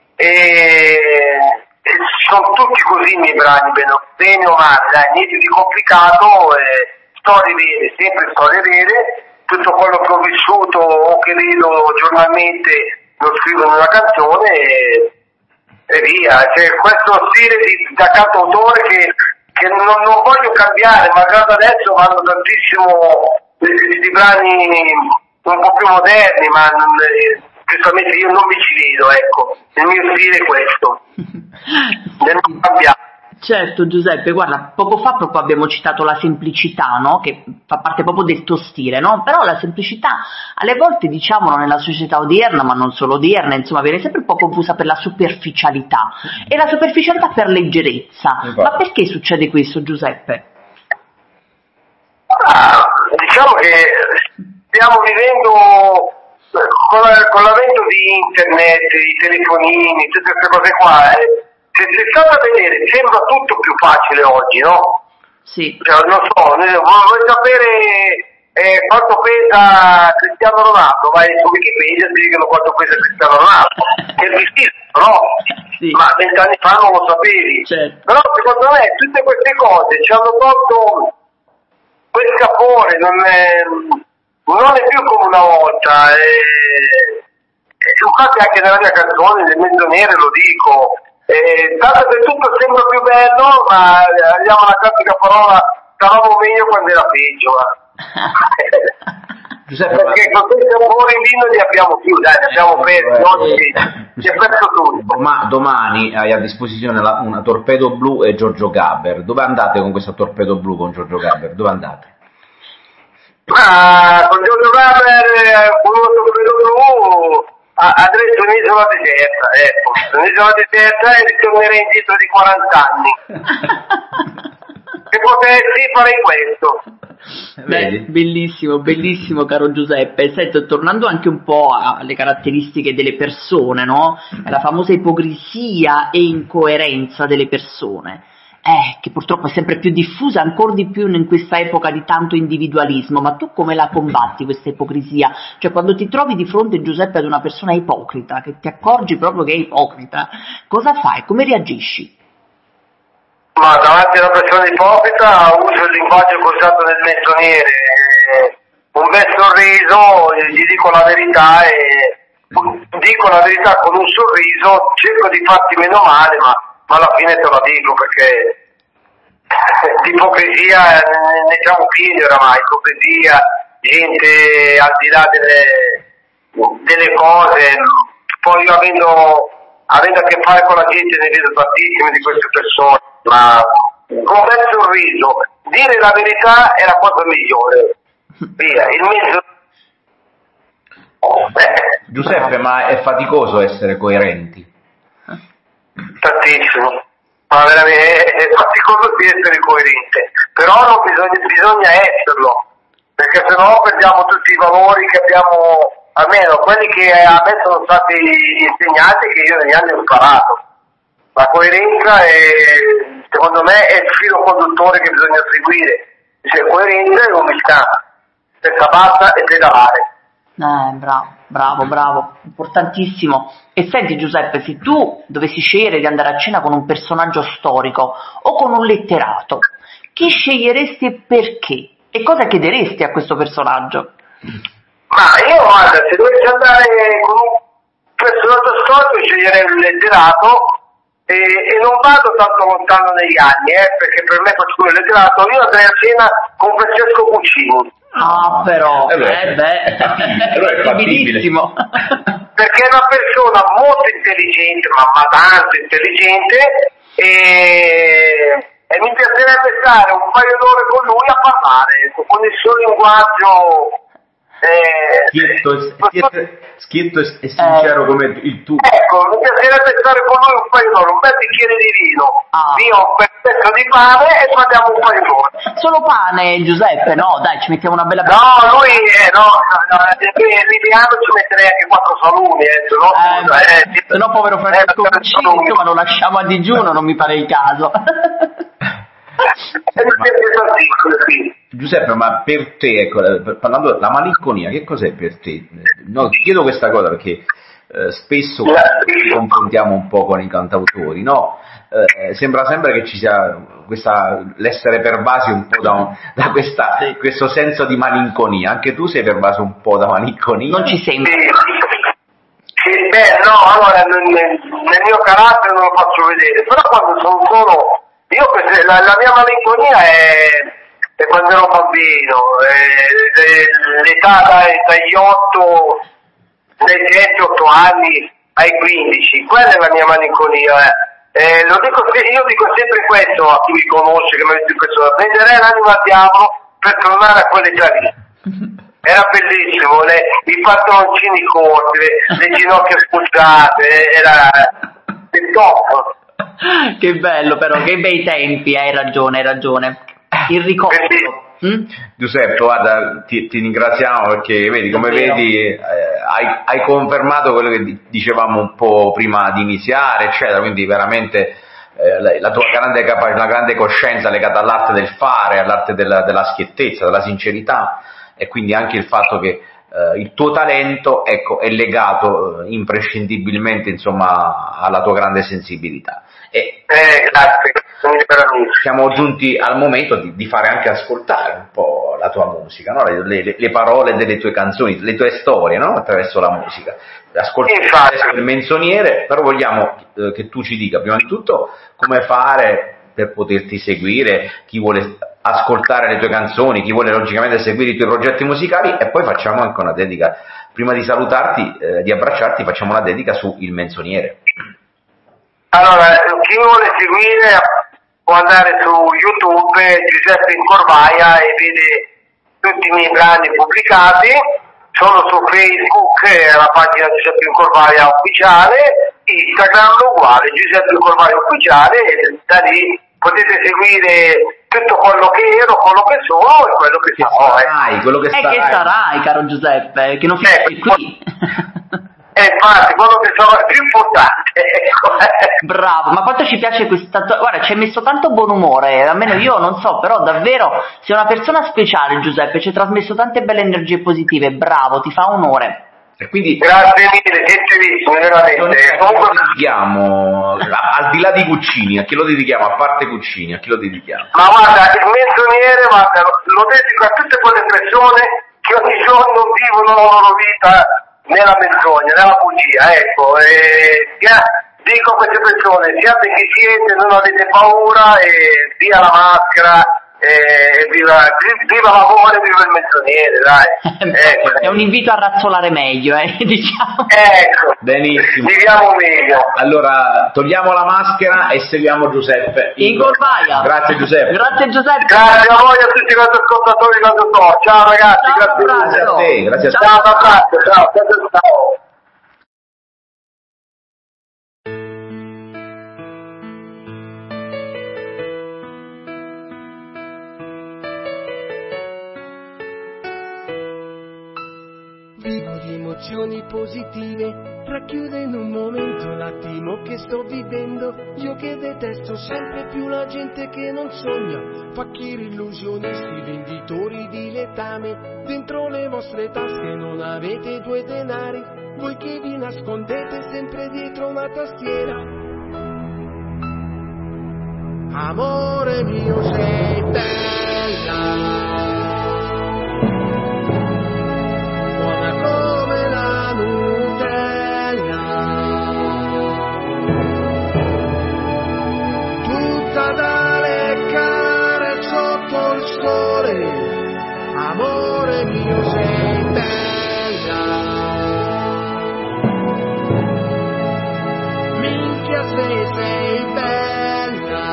sono tutti così i miei brani, bene o male, niente di complicato, storie vere, sempre storie vere. Tutto quello che ho vissuto o che vedo giornalmente lo scrivo in una canzone e via. C'è questo stile da cantautore che che non voglio cambiare, malgrado adesso vanno tantissimo questi brani un po' più moderni, ma giustamente io non mi ci vedo, ecco, il mio stile è questo, non cambiare. Certo Giuseppe, guarda, poco fa proprio abbiamo citato la semplicità, no? Che fa parte proprio del tuo stile, no? Però la semplicità alle volte, diciamolo, nella società odierna, ma non solo odierna, insomma, viene sempre un po' confusa per la superficialità e la superficialità per leggerezza. Ma perché succede questo, Giuseppe? Diciamo che stiamo vivendo con l'avvento di internet, i telefonini, tutte queste cose qua, se state a vedere sembra tutto più facile oggi, no? Sì. Cioè, non so, vuoi sapere quanto pesa Cristiano Ronaldo? Vai su Wikipedia e ti dicono quanto pesa Cristiano Ronaldo. È difficile, no? Sì. Ma 20 anni fa non lo sapevi. Certo. Però secondo me tutte queste cose ci hanno tolto quel sapore, non è più come una volta. Infatti anche nella mia canzone, nel Mezzoniere, lo dico. Tanto che tutto sembra più bello, ma arriviamo alla classica parola, stavamo meglio quando era peggio. Giuseppe, perché con questi amori lì non li abbiamo più, dai, li abbiamo persi, oggi si è perso tutto. Domani hai a disposizione una Torpedo Blu e Giorgio Gaber. Dove andate con questa Torpedo Blu con Giorgio Gaber? Dove andate? Con Giorgio Gaber, con una Torpedo Blu, andrei su un'isola deserta, ecco, un'isola deserta e ritornerei indietro di 40 anni. Se potessi farei questo. Beh, bellissimo, bellissimo caro Giuseppe. Senti, tornando anche un po' alle caratteristiche delle persone, no? La famosa ipocrisia e incoerenza delle persone. Che purtroppo è sempre più diffusa, ancora di più in questa epoca di tanto individualismo, ma tu come la combatti questa ipocrisia? Cioè quando ti trovi di fronte, Giuseppe, ad una persona ipocrita, che ti accorgi proprio che è ipocrita, cosa fai? Come reagisci? Ma davanti a una persona ipocrita uso il linguaggio che ho usato nel Mezzoniere, un bel sorriso, gli dico la verità e dico la verità con un sorriso, cerco di farti meno male, ma alla fine te lo dico perché di ipocrisia ne siamo pieni oramai, ipocrisia, gente al di là delle cose, poi io avendo a che fare con la gente ne vedo tantissime di queste persone, ma con un bel sorriso, dire la verità è la cosa migliore, via, il mezzo. Giuseppe, ma è faticoso essere coerenti? Tantissimo, ma veramente è faticoso di essere coerente, però non bisogna esserlo, perché sennò perdiamo tutti i valori che abbiamo, almeno quelli che a me sono stati insegnati, che io negli anni ho imparato. La coerenza secondo me è il filo conduttore che bisogna seguire, cioè coerenza e umiltà, senza basta e pedalare. Bravo, importantissimo. E senti Giuseppe, se tu dovessi scegliere di andare a cena con un personaggio storico o con un letterato, chi sceglieresti e perché? E cosa chiederesti a questo personaggio? Ma io guarda, se dovessi andare con un personaggio storico sceglierei un letterato e non vado tanto lontano negli anni, perché per me faccio il letterato, io andrei a cena con Francesco Guccini. Ah, però, allora è fattibilissimo. Perché è una persona molto intelligente, ma tanto intelligente, e mi piacerebbe stare un paio d'ore con lui a parlare, con il suo linguaggio schietto e sincero come il tuo. Ecco, mi piacerebbe stare con lui un paio d'ore, un bel bicchiere di vino, io un pezzetto di pane e parliamo un paio d'ore. Solo pane, Giuseppe? No, dai, ci mettiamo una bella... No, lui, Liliano ci metterei anche 4 salumi, se no povero Francesco Guccini, insomma lo lasciamo a digiuno, non mi pare il caso. Giuseppe, ma per te, ecco, parlando della malinconia, che cos'è per te? No, ti chiedo questa cosa perché spesso ci confrontiamo un po' con i cantautori, no? Sembra sempre che ci sia l'essere pervasi un po' da questo senso di malinconia. Anche tu sei pervaso un po' da malinconia? Non ci sembra. No, allora nel mio carattere non lo faccio vedere, però quando sono solo la mia malinconia è quando ero bambino, l'età dagli 7-8 anni ai 15, quella è la mia malinconia. Io dico sempre questo a chi mi conosce, che mi ha detto questo: prenderei l'anima al diavolo per tornare a quell'età lì. Era bellissimo, i pantaloncini corti, le ginocchia spuzzate, era il top. Che bello però, che bei tempi, hai ragione. Il ricordo. Giuseppe, guarda, ti ringraziamo perché vedi, come vedi, hai confermato quello che dicevamo un po' prima di iniziare, eccetera, quindi veramente la tua una grande coscienza legata all'arte del fare, all'arte della schiettezza, della sincerità, e quindi anche il fatto che il tuo talento, ecco, è legato imprescindibilmente, insomma, alla tua grande sensibilità. Grazie. Siamo giunti al momento di fare anche ascoltare un po' la tua musica, no? le parole delle tue canzoni, le tue storie, no? Attraverso la musica. Ascoltiamo adesso il Menzognere, però vogliamo che tu ci dica prima di tutto come fare per poterti seguire, chi vuole ascoltare le tue canzoni, chi vuole logicamente seguire i tuoi progetti musicali, e poi facciamo anche una dedica, prima di salutarti, di abbracciarti, facciamo una dedica su Il Menzognere. Allora, chi vuole seguire può andare su YouTube, Giuseppe Incorvaia, e vede tutti i miei brani pubblicati. Sono su Facebook, la pagina Giuseppe Incorvaia ufficiale, Instagram uguale, Giuseppe Incorvaia ufficiale, e da lì potete seguire tutto quello che ero, quello che sono e quello che sarò. Quello che sarai. Che sarai, caro Giuseppe, che non finisce qui. Infatti, quello che sarò è più importante. Bravo, ma quanto ci piace questa guarda, ci hai messo tanto buon umore, almeno io non so, però davvero sei una persona speciale, Giuseppe, ci hai trasmesso tante belle energie positive, bravo, ti fa onore. E quindi grazie mille, gentilissimo, veramente. Comunque lo dedichiamo, al di là di Guccini, a chi lo dedichiamo, a parte Guccini, a chi lo dedichiamo? Ma guarda, il Menzognere, lo dedico a tutte quelle persone che ogni giorno vivono la loro vita nella menzogna, nella bugia, ecco, dico a queste persone: siate chi siete, non avete paura, e via la maschera, e viva l'amore, viva il Menzognere, dai. È un invito a razzolare meglio, diciamo. Ecco, benissimo, viviamo meglio. Allora togliamo la maschera e seguiamo Giuseppe Incorvaia. Grazie Giuseppe. Grazie Giuseppe. Grazie a voi, a tutti i radioascoltatori di Radio Tor. Ciao ragazzi, ciao, grazie a te, grazie a te. Ciao, ciao. Vivo di emozioni positive, racchiude in un momento l'attimo che sto vivendo. Io che detesto sempre più la gente che non sogna, facchiri illusionisti, venditori di letame. Dentro le vostre tasche non avete 2 denari, voi che vi nascondete sempre dietro una tastiera. Amore mio, sei bella, come la Nutella, tutta da leccare sotto il sole. Amore mio, sei bella, minchia se sei bella,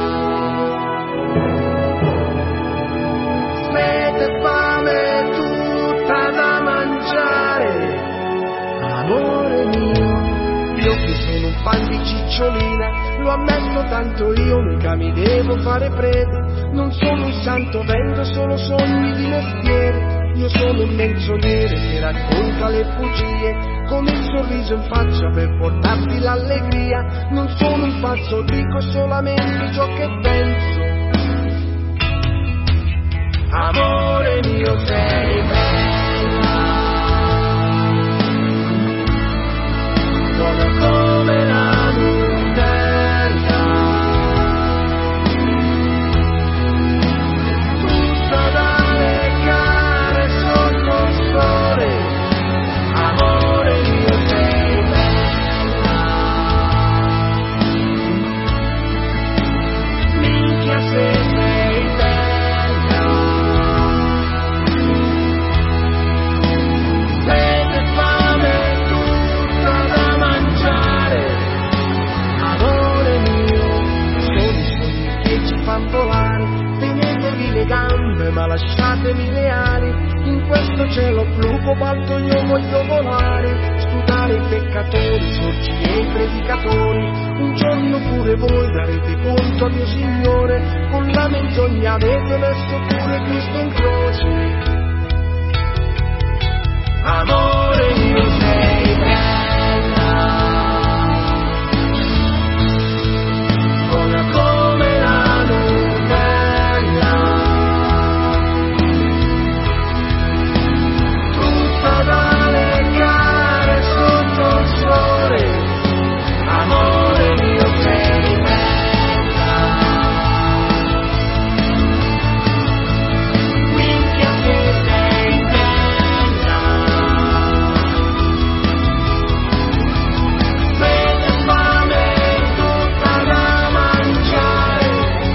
smette fame tutta da mangiare. Amore mio, io che sono un fan di cicciolina, lo ammetto tanto, io mica mi devo fare prete. Non sono un santo, vendo solo sogni di mestiere. Io sono un menzognere che racconta le bugie, con il sorriso in faccia per portarti l'allegria. Non sono un pazzo, dico solamente ciò che penso. Amore mio, sei bella, buona come la Nutella, tutta da leccare sotto il sole. Amore mio, sei bella, sangue, ma lasciatemi le ali, in questo cielo blu cobalto io voglio volare, scrutare i peccatori, sorci e i predicatori, un giorno pure voi darete conto a mio Signore, con la menzogna avete messo pure Cristo in croce. Amore mio sei bella, buona come la Nutella, tutta da leccare sotto il sole. Amore mio sei bella, minchia che sei bella, fredda fame tutta da mangiare.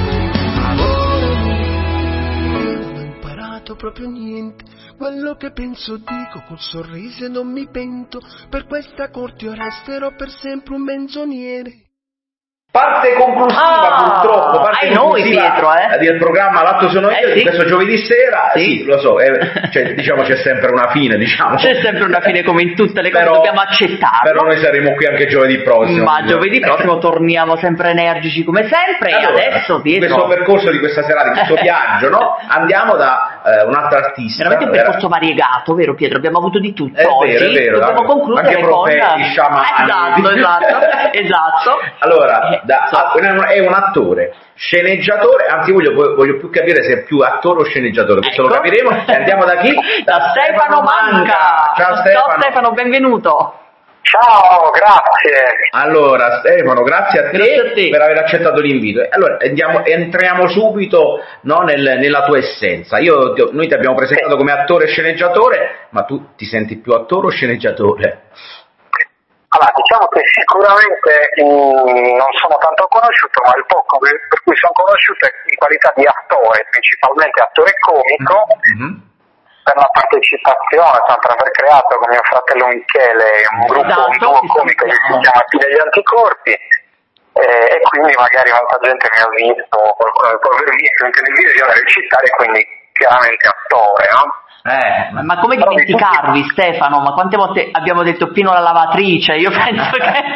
Amore mio, non ho imparato proprio niente, quello che penso dico col sorriso e non mi pento, per questa corte io resterò per sempre un menzognere. Parte conclusiva, purtroppo, parte conclusiva Pietro, del programma L'atto sono io, sì. di questo giovedì sera, Sì. sì, lo so, cioè, diciamo c'è sempre una fine, diciamo. C'è sempre una fine come in tutte le cose, Però- dobbiamo accettarlo. Però noi saremo qui anche giovedì prossimo. Ma giovedì prossimo torniamo sempre energici come sempre. Allora, e adesso in Pietro, questo percorso di questa serata, di questo viaggio, no? Andiamo da un altro artista. veramente un percorso variegato, vero Pietro? Abbiamo avuto di tutto È oggi. vero, è vero, dobbiamo anche concludere con profeti, sciamani. esatto. Allora, è un attore, sceneggiatore, anzi voglio più capire se è più attore o sceneggiatore, questo lo Ecco. capiremo. E andiamo da chi? Da Stefano Manca. Ciao Stefano, benvenuto. Ciao, grazie. Allora Stefano, grazie a Grazie a te. per aver accettato l'invito. Allora entriamo subito, no, nella tua essenza. Noi ti abbiamo presentato come attore e sceneggiatore, ma tu ti senti più attore o sceneggiatore? Allora, diciamo che sicuramente non sono tanto conosciuto, ma il poco per cui sono conosciuto è in qualità di attore, principalmente attore comico, per la partecipazione, per aver creato con mio fratello Michele un gruppo, un duo comico che si chiama Figlia degli Anticorpi, e quindi magari molta gente mi ha visto, qualcuno può aver visto in televisione recitare, quindi chiaramente attore, no? Ma come dimenticarvi, Stefano? Ma quante volte abbiamo detto Pino la lavatrice? Io penso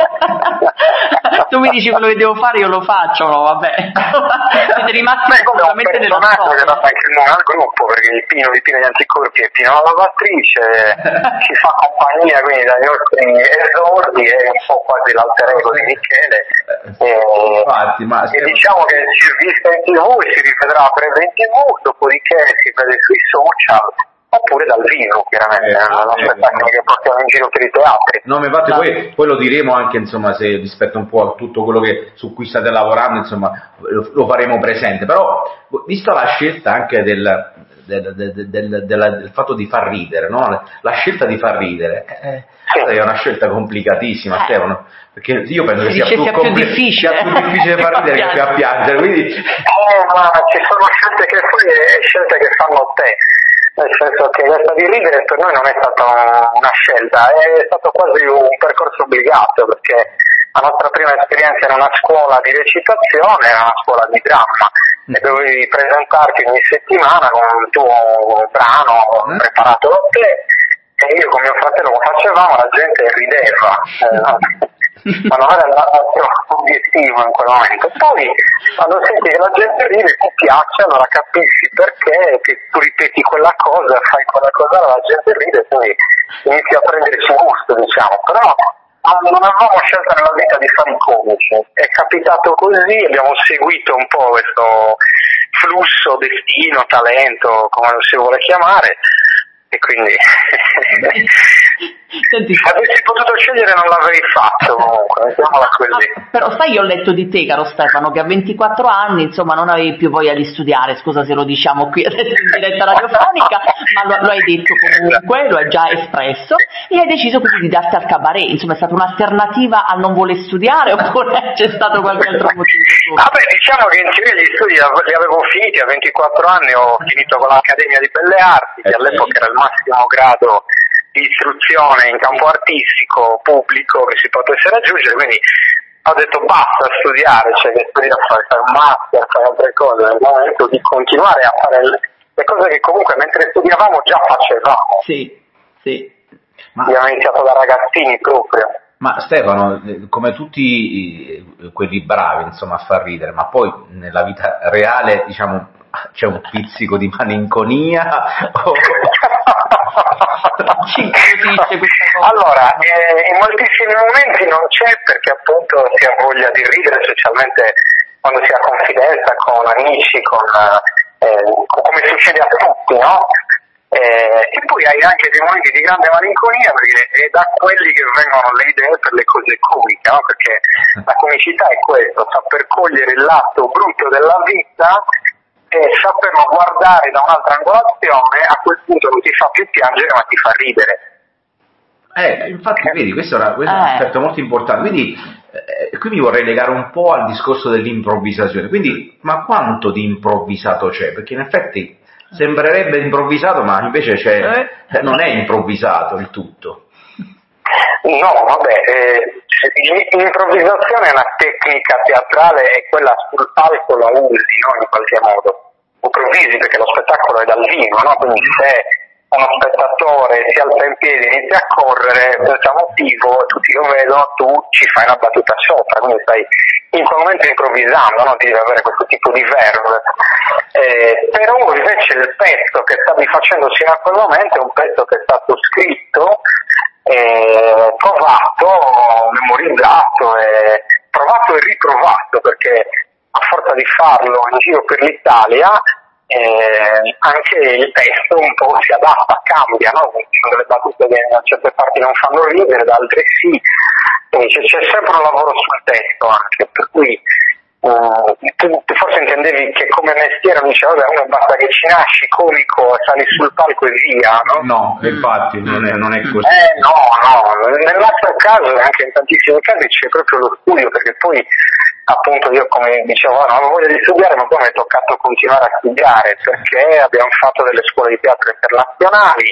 che tu mi dici quello che devo fare, io lo faccio, no? Vabbè. Siete rimasti assolutamente nella storia. È dato anche il nome al gruppo, perché il Pino di Pino degli Anticorpi e Pino la lavatrice ci fa compagnia quindi dai nostri esordi, è un po' quasi l'alter ego di Michele. Infatti, e diciamo che si è vista in TV e si rivedrà a breve in TV, dopodiché si vede sui social. Oppure dal vivo, chiaramente, uno spettacolo che portiamo in giro per i teatri. No, ma infatti poi lo diremo anche, insomma, se rispetto un po' a tutto quello su cui state lavorando, insomma, lo faremo presente. Però, vista la scelta anche del fatto di far ridere, no? La scelta di far ridere è una scelta complicatissima, Stefano, perché io penso che sia più difficile far ridere che a piangere, quindi... ma ci sono scelte che fai e scelte che fanno te. Nel senso che questa di ridere per noi non è stata una scelta, è stato quasi un percorso obbligato, perché la nostra prima esperienza era una scuola di recitazione, era una scuola di dramma, e dovevi presentarti ogni settimana con il tuo brano preparato da te, e io con mio fratello lo facevamo, la gente rideva. Ma non era il nostro obiettivo in quel momento. Poi quando senti che la gente ride ti piace, allora capisci perché, che tu ripeti quella cosa, fai quella cosa, la gente ride, quindi inizi a prenderci gusto, diciamo. Però non avevamo scelta nella vita di fare i comici, è capitato così, abbiamo seguito un po' questo flusso, destino, talento, come lo si vuole chiamare, e quindi Senti, avessi potuto scegliere non l'avrei fatto comunque, mettiamola così. però sai, io ho letto di te, caro Stefano, che a 24 anni insomma non avevi più voglia di studiare, scusa se lo diciamo qui adesso in diretta radiofonica, ma lo hai detto comunque, lo hai già espresso, e hai deciso così di darti al cabaret. Insomma, è stata un'alternativa al non voler studiare, oppure c'è stato qualche altro motivo? Vabbè, diciamo che in teoria gli studi li avevo finiti, a 24 anni ho finito con l'Accademia di Belle Arti, che all'epoca era il massimo grado di istruzione in campo artistico pubblico che si potesse raggiungere, quindi ho detto basta studiare, cioè che studiare, fare un master, fare altre cose, è il momento di continuare a fare le cose che comunque mentre studiavamo già facevamo. Sì. Abbiamo iniziato da ragazzini proprio. Ma Stefano, come tutti quelli bravi, insomma, a far ridere, ma poi nella vita reale, diciamo, c'è un pizzico di malinconia? Allora, in moltissimi momenti non c'è, perché appunto si ha voglia di ridere, specialmente quando si ha confidenza con amici, come succede a tutti, no? E poi hai anche dei momenti di grande malinconia, perché è da quelli che vengono le idee per le cose comiche, no? Perché la comicità è questo, saper cogliere il lato brutto della vita e saperlo guardare da un'altra angolazione. A quel punto non ti fa più piangere ma ti fa ridere. Infatti, vedi, questo è un aspetto molto importante. Quindi qui mi vorrei legare un po' al discorso dell'improvvisazione. Quindi, ma quanto di improvvisato c'è? Perché in effetti sembrerebbe improvvisato, ma invece non è improvvisato il tutto. No, vabbè, l'improvvisazione è una tecnica teatrale e quella sul palco la usi, no? In qualche modo. Improvvisi perché lo spettacolo è dal vivo, no? Quindi se uno spettatore si alza in piedi e inizia a correre senza motivo, tutti lo vedono, tu ci fai una battuta sopra, quindi stai in quel momento improvvisando, no? Devi avere questo tipo di verve. Però invece il pezzo che stavi facendo sino a quel momento è un pezzo che è stato scritto, provato, memorizzato, provato e riprovato, perché a forza di farlo in giro per l'Italia anche il testo un po' si adatta, cambia, no? Ci sono delle battute che da certe parti non fanno ridere, da altre sì, quindi c'è sempre un lavoro sul testo anche, per cui tu forse intendevi che come mestiere non diceva, vabbè, uno basta che ci nasci comico, sali sul palco e via, no? No, infatti non è così. No, nel nostro caso e anche in tantissimi casi c'è proprio lo studio, perché poi appunto io, come dicevo, non avevo voglia di studiare, ma poi mi è toccato continuare a studiare, perché abbiamo fatto delle scuole di teatro internazionali,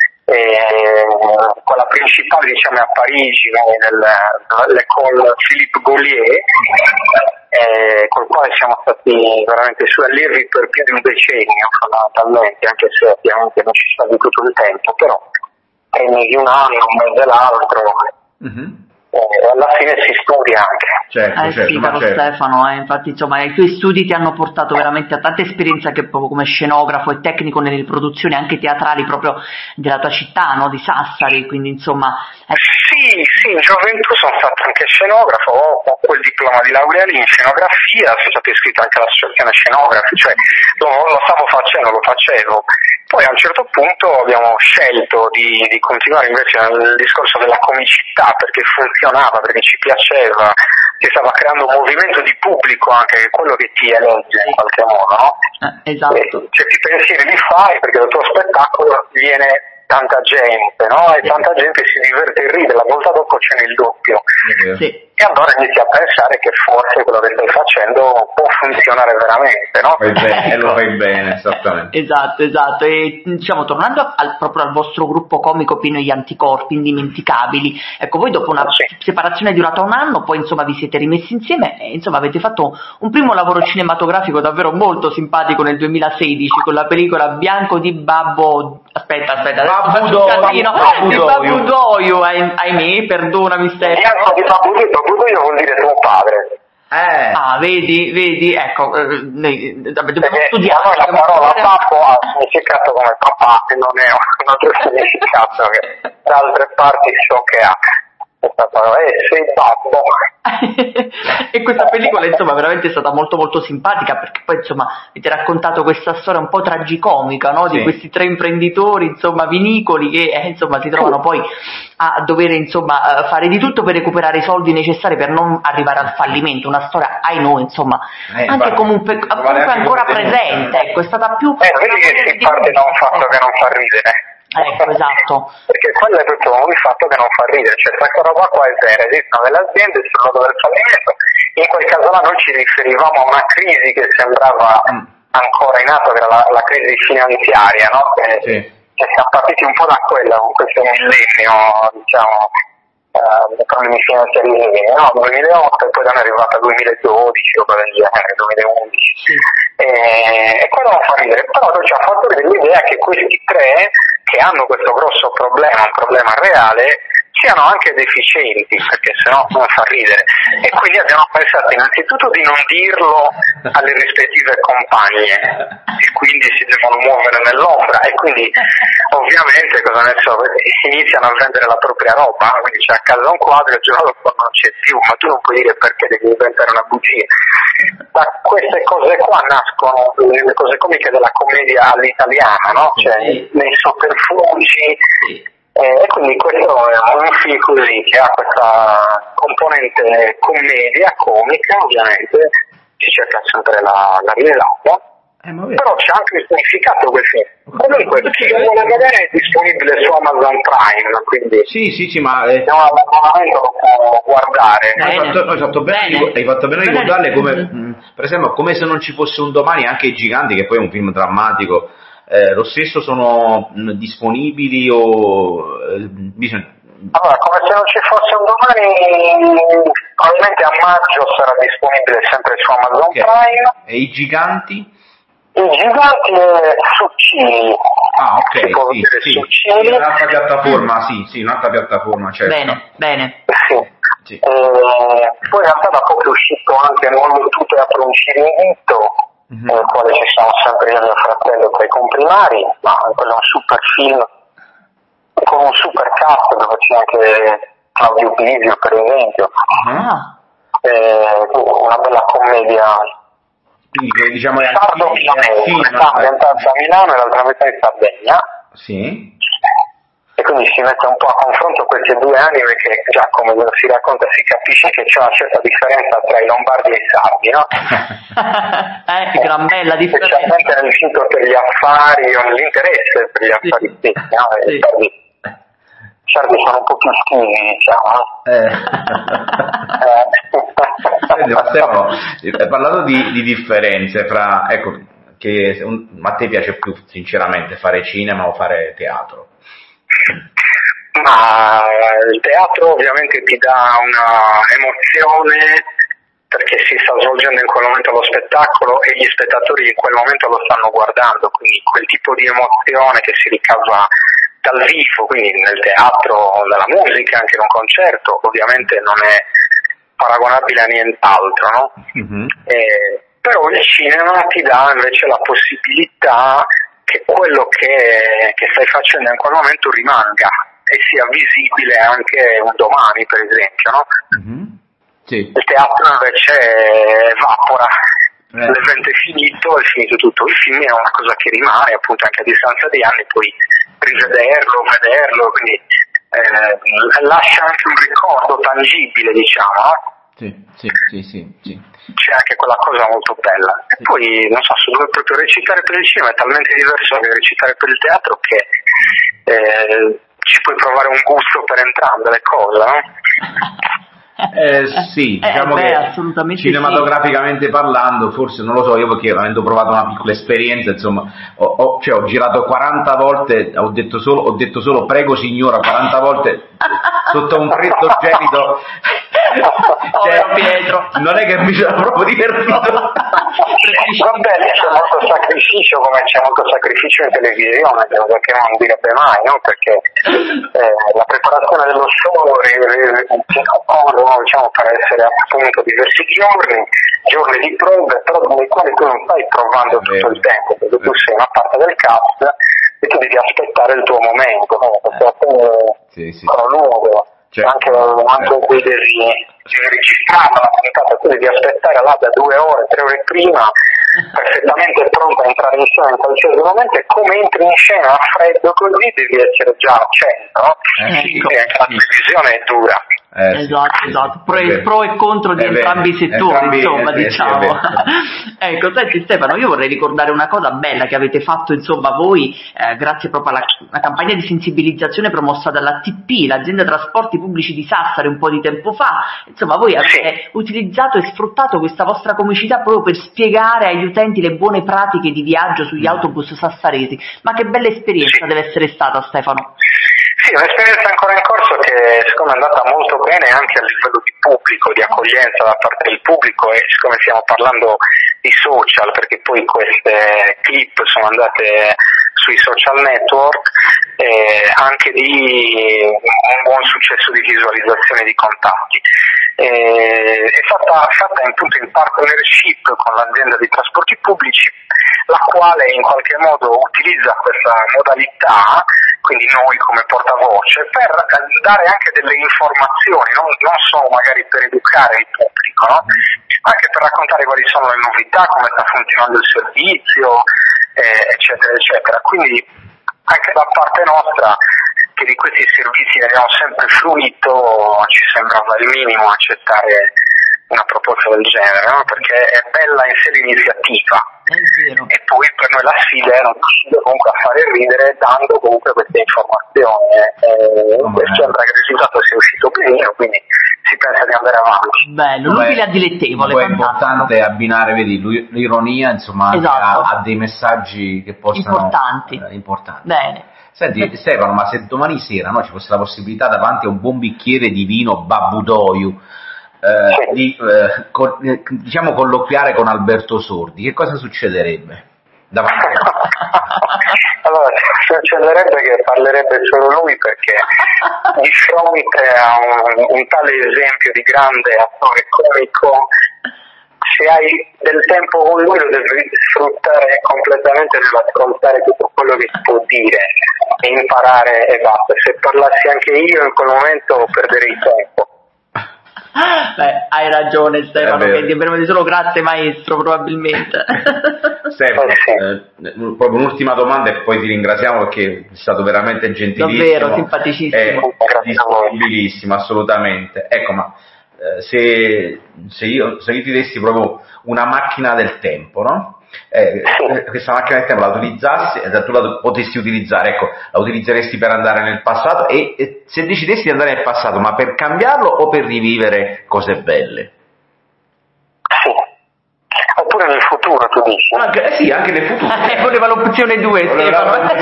quella principale diciamo è a Parigi, nell'École Philippe Gaulier, col quale siamo stati veramente su allievi per più di un decennio fondamentalmente, anche se ovviamente non ci sta di tutto il tempo, però è di un anno, un mese l'altro. Alla fine si studia anche. Certo, sì, caro Stefano, infatti insomma i tuoi studi ti hanno portato veramente a tanta esperienza che proprio come scenografo e tecnico nelle produzioni anche teatrali proprio della tua città, no? Di Sassari, quindi insomma... Sì, in gioventù sono stato anche scenografo, ho quel diploma di laurea lì in scenografia, sono stato iscritto anche all'associazione scenografi, cioè lo stavo facendo, lo facevo. Poi a un certo punto abbiamo scelto di continuare invece nel discorso della comicità, perché funzionava, perché ci piaceva, si stava creando un movimento di pubblico anche, che è quello che ti elegge in qualche modo, no? Esatto. Certi pensieri li fai perché dal tuo spettacolo viene tanta gente, no? E tanta gente si diverte e ride, la volta dopo ce n'è il doppio. Sì. E allora inizi a pensare che forse quello che stai facendo può funzionare veramente, no? Lo fai bene, esattamente. Esatto. E diciamo, tornando proprio al vostro gruppo comico pieno di anticorpi, indimenticabili, ecco, voi dopo una separazione durata un anno, poi insomma vi siete rimessi insieme e insomma avete fatto un primo lavoro cinematografico davvero molto simpatico nel 2016 con la pellicola Bianco di Babbo... Aspetta, Babbudoio, ahimè, perdonami Stefano. Bianco di Babbudoio vuol dire tuo padre. Vedi, ecco, dobbiamo studiare. La parola babbo ha significato come papà e non è un altro significato che da altre parti so che ha. Questa parola sei babbo. E questa pellicola insomma veramente è stata molto molto simpatica, perché poi insomma avete raccontato questa storia un po' tragicomica, no? Di questi tre imprenditori insomma vinicoli che insomma si trovano poi a dover insomma fare di tutto per recuperare i soldi necessari per non arrivare al fallimento, una storia noi insomma anche comunque ancora presente, ecco, è stata più vedi che si parte da un fatto che non fa ridere. Ecco, esatto. Perché quello è proprio il fatto che non fa ridere, cioè questa roba qua è vera, esistono delle aziende sul lato del fallimento, in quel caso là noi ci riferivamo a una crisi che sembrava ancora in atto, che era la crisi finanziaria, no? Che siamo partiti un po' da quella, con questo millennio, diciamo, problemi finanziari no, 2008 e poi è arrivata 2012 o del genere, 2011 e quello non fa ridere, però ci ha fatto vedere l'idea che questi tre che hanno questo grosso problema, un problema reale, siano anche deficienti, perché sennò non fa ridere, e quindi abbiamo pensato innanzitutto di non dirlo alle rispettive compagne, e quindi si devono muovere nell'ombra, e quindi ovviamente cosa ne so, iniziano a vendere la propria roba, quindi c'è a casa un quadro e il giorno dopo non c'è più, ma tu non puoi dire perché devi inventare una bugia. Da queste cose qua nascono le cose comiche della commedia all'italiana, no? Cioè nei sotterfugi. E quindi questo è un film così che ha questa componente commedia, comica ovviamente, si cerca sempre la risata, però c'è anche un significato quel film. Comunque chi lo vuole vedere è disponibile su Amazon Prime, quindi sì, ma un abbonamento lo può guardare. Hai fatto bene a ricordarle come, per esempio, come se non ci fosse un domani, anche I Giganti, che poi è un film drammatico. Lo stesso sono disponibili o bisogna... Allora, come se non ci fosse un domani, probabilmente a maggio sarà disponibile sempre su Amazon Prime. E I Giganti? I Giganti è su Cili. Ah, ok, sì. Su Cili. Un'altra piattaforma, sì, un'altra piattaforma, certo. Bene. Sì. Poi in realtà da poco è uscito anche Nuovo Tutto e apre un Ciringhito, nel quale ci siamo sempre io e mio fratello tra i comprimari, ma quello è un super film con un super cast dove c'è anche Claudio Bisio per esempio, una bella commedia. Quindi diciamo è metà ambientata a Milano e l'altra metà in Sardegna. Sì. E quindi si mette un po' a confronto queste due anime che già come si racconta si capisce che c'è una certa differenza tra i lombardi e i sardi, no? Gran bella differenza. Specialmente nell'istinto per gli affari o nell'interesse per gli affari stessi, no? I sardi sono un po' più schivi, diciamo. Parlando di differenze fra, ecco, che a te piace più sinceramente fare cinema o fare teatro? Ma il teatro ovviamente ti dà una emozione perché si sta svolgendo in quel momento lo spettacolo e gli spettatori in quel momento lo stanno guardando, quindi quel tipo di emozione che si ricava dal vivo, quindi nel teatro, dalla musica, anche in un concerto, ovviamente non è paragonabile a nient'altro, no? Però il cinema ti dà invece la possibilità che quello che stai facendo in quel momento rimanga e sia visibile anche un domani, per esempio, no? Sì. Il teatro invece evapora, l'evento è finito tutto, il film è una cosa che rimane appunto anche a distanza di anni, puoi vederlo, quindi lascia anche un ricordo tangibile, diciamo, no? Sì. C'è anche quella cosa molto bella. E poi, non so, se vuoi proprio recitare per il cinema è talmente diverso che recitare per il teatro che ci puoi provare un gusto per entrambe le cose, no? Sì, diciamo che cinematograficamente parlando, forse non lo so, io perché avendo provato una piccola esperienza, insomma, ho girato 40 volte, ho detto solo prego signora 40 volte sotto un freddo gelido. Pietro. Non è che mi sono proprio divertito. Vabbè, c'è molto sacrificio, come c'è molto sacrificio in televisione, perché non direbbe mai, no? Perché la preparazione dello show diciamo per essere appunto diversi giorni di prove, però nei quali tu non stai provando tutto il tempo, perché tu sei una parte del cast e tu devi aspettare il tuo momento, no? Perché cronometro. Anche in cui devi registrare la puntata, tu devi aspettare là da 2 ore, 3 ore prima, perfettamente pronto a entrare in scena in qualsiasi momento, e come entri in scena a freddo così devi essere già al centro, la televisione è dura. Esatto. Pro e contro di entrambi i settori, insomma, diciamo. Ecco, senti Stefano, io vorrei ricordare una cosa bella che avete fatto, insomma, voi, grazie proprio alla campagna di sensibilizzazione promossa dalla TP, l'azienda trasporti pubblici di Sassari, un po' di tempo fa. Insomma, voi avete utilizzato e sfruttato questa vostra comicità proprio per spiegare agli utenti le buone pratiche di viaggio sugli autobus sassaresi. Ma che bella esperienza deve essere stata, Stefano. Sì, un'esperienza ancora in corso che secondo me è andata molto bene anche a livello di pubblico, di accoglienza da parte del pubblico, e siccome stiamo parlando di social, perché poi queste clip sono andate sui social network, anche di un buon successo di visualizzazione di contatti. È fatta in partnership con l'azienda di trasporti pubblici, la quale in qualche modo utilizza questa modalità, quindi noi come portavoce, per dare anche delle informazioni, non solo magari per educare il pubblico, no? Anche per raccontare quali sono le novità, come sta funzionando il servizio, eccetera, eccetera. Quindi anche da parte nostra, che di questi servizi ne abbiamo sempre fruito, ci sembrava il minimo accettare una proposta del genere, no? Perché è bella in sé l'iniziativa, e poi per noi la sfida era riuscire comunque a fare ridere dando comunque queste informazioni, sembra che il risultato sia uscito benissimo, quindi si pensa di andare avanti. Bello, l'utile a dilettevole. Poi è importante abbinare, vedi, l'ironia, insomma, anche a dei messaggi che possano importanti. Bene. Senti Stefano, ma se domani sera, no, ci fosse la possibilità davanti a un buon bicchiere di vino Babbudoju di diciamo colloquiare con Alberto Sordi, che cosa succederebbe? Allora, succederebbe che parlerebbe solo lui, perché di fronte a un tale esempio di grande attore comico, se hai del tempo con lui lo devi sfruttare completamente nell'ascoltare tutto quello che si può dire e imparare e basta. Se parlassi anche io in quel momento perderei tempo. Beh, hai ragione Stefano, che veramente solo grazie maestro probabilmente. Stefano, proprio un'ultima domanda e poi ti ringraziamo, perché è stato veramente gentilissimo, davvero simpaticissimo, disponibilissimo, assolutamente. Ecco, ma se io ti dessi proprio una macchina del tempo, no? Questa macchina del tempo la utilizzassi, tu la potessi utilizzare, ecco, la utilizzeresti per andare nel passato, e se decidessi di andare nel passato, ma per cambiarlo o per rivivere cose belle? Sì. Oppure nel futuro, tu dici? Anche nel futuro. Voleva l'opzione 2, Stefano. Nel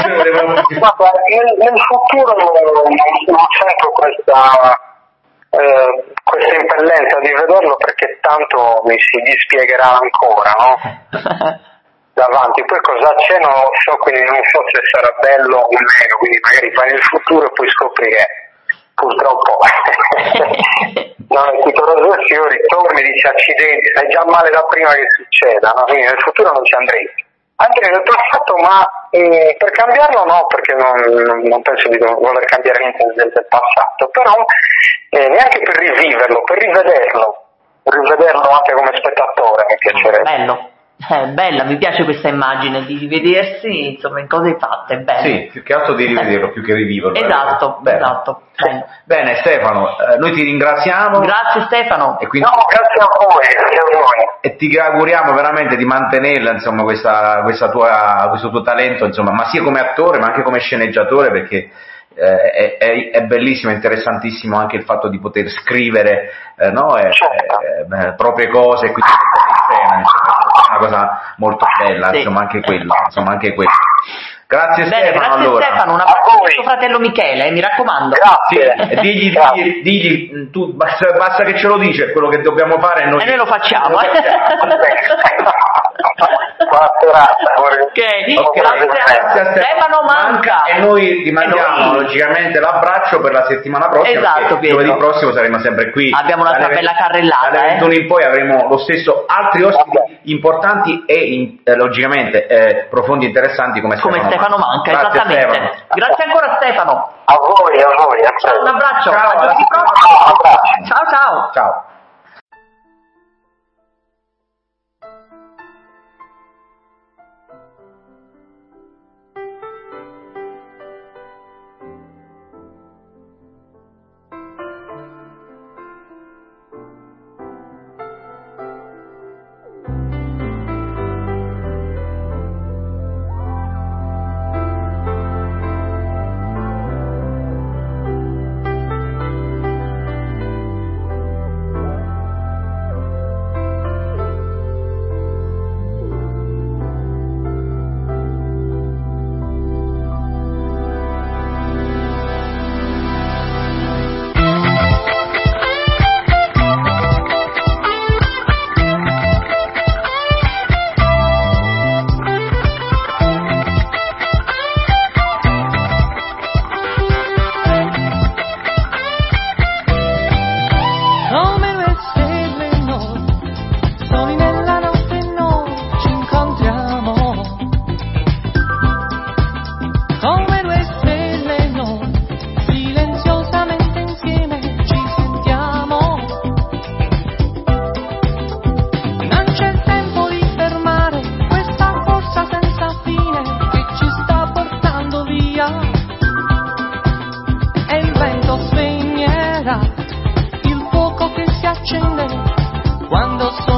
futuro non sento questa impellenza di vederlo, perché tanto mi si dispiegherà ancora, no? Davanti, poi cosa c'è non lo so, quindi non so se sarà bello o meno, quindi magari vai nel futuro e poi scopri che purtroppo non è tutto roseo, ritorni e dici accidenti, sai già male da prima che succeda, no? Quindi nel futuro non ci andrei. Andrei nel passato, ma per cambiarlo no, perché non penso di voler cambiare niente del passato, però neanche per riviverlo, per rivederlo anche come spettatore mi piacerebbe. Bello. Bella, mi piace questa immagine di rivedersi insomma in cose fatte, bene. Sì, più che altro di rivederlo, più che riviverlo. Esatto. Bene Stefano, noi ti ringraziamo. Grazie Stefano. E quindi, grazie a voi. E ti auguriamo veramente di mantenerla, insomma, questo tuo talento, insomma, ma sia come attore ma anche come sceneggiatore, perché è bellissimo, è interessantissimo anche il fatto di poter scrivere proprie cose e quindi metterle in scena, insomma, è una cosa molto bella, insomma, anche quello. Grazie Stefano. Grazie allora. Stefano, un abbraccio a tuo fratello Michele, mi raccomando. Grazie. Digli tu, basta che ce lo dice quello che dobbiamo fare e noi lo facciamo. Grazie a Stefano Manca. E noi ti mandiamo logicamente l'abbraccio per la settimana prossima. Esatto, giovedì prossimo saremo sempre qui. Abbiamo un'altra bella carrellata. Dalle 21 in poi avremo lo stesso altri ospiti importanti e logicamente profondi e interessanti come Stefano Manca. Grazie, esattamente. Stefano. Grazie ancora Stefano. A voi. Un abbraccio. Ciao.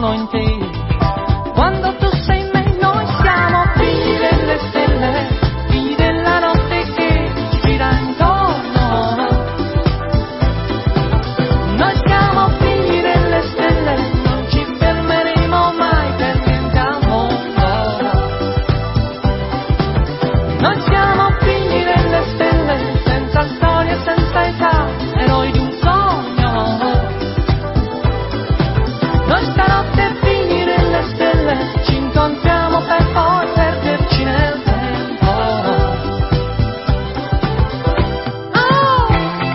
sono in te. Quando tu sei in me noi siamo figli delle stelle, figli della notte che ci gira intorno. Noi siamo figli delle stelle, non ci fermeremo mai per niente al mondo. Noi siamo figli delle stelle, senza storia, senza età, eroi di un sogno. Noi stanotte figli delle stelle, ci incontriamo per poi perderci nel tempo. Oh!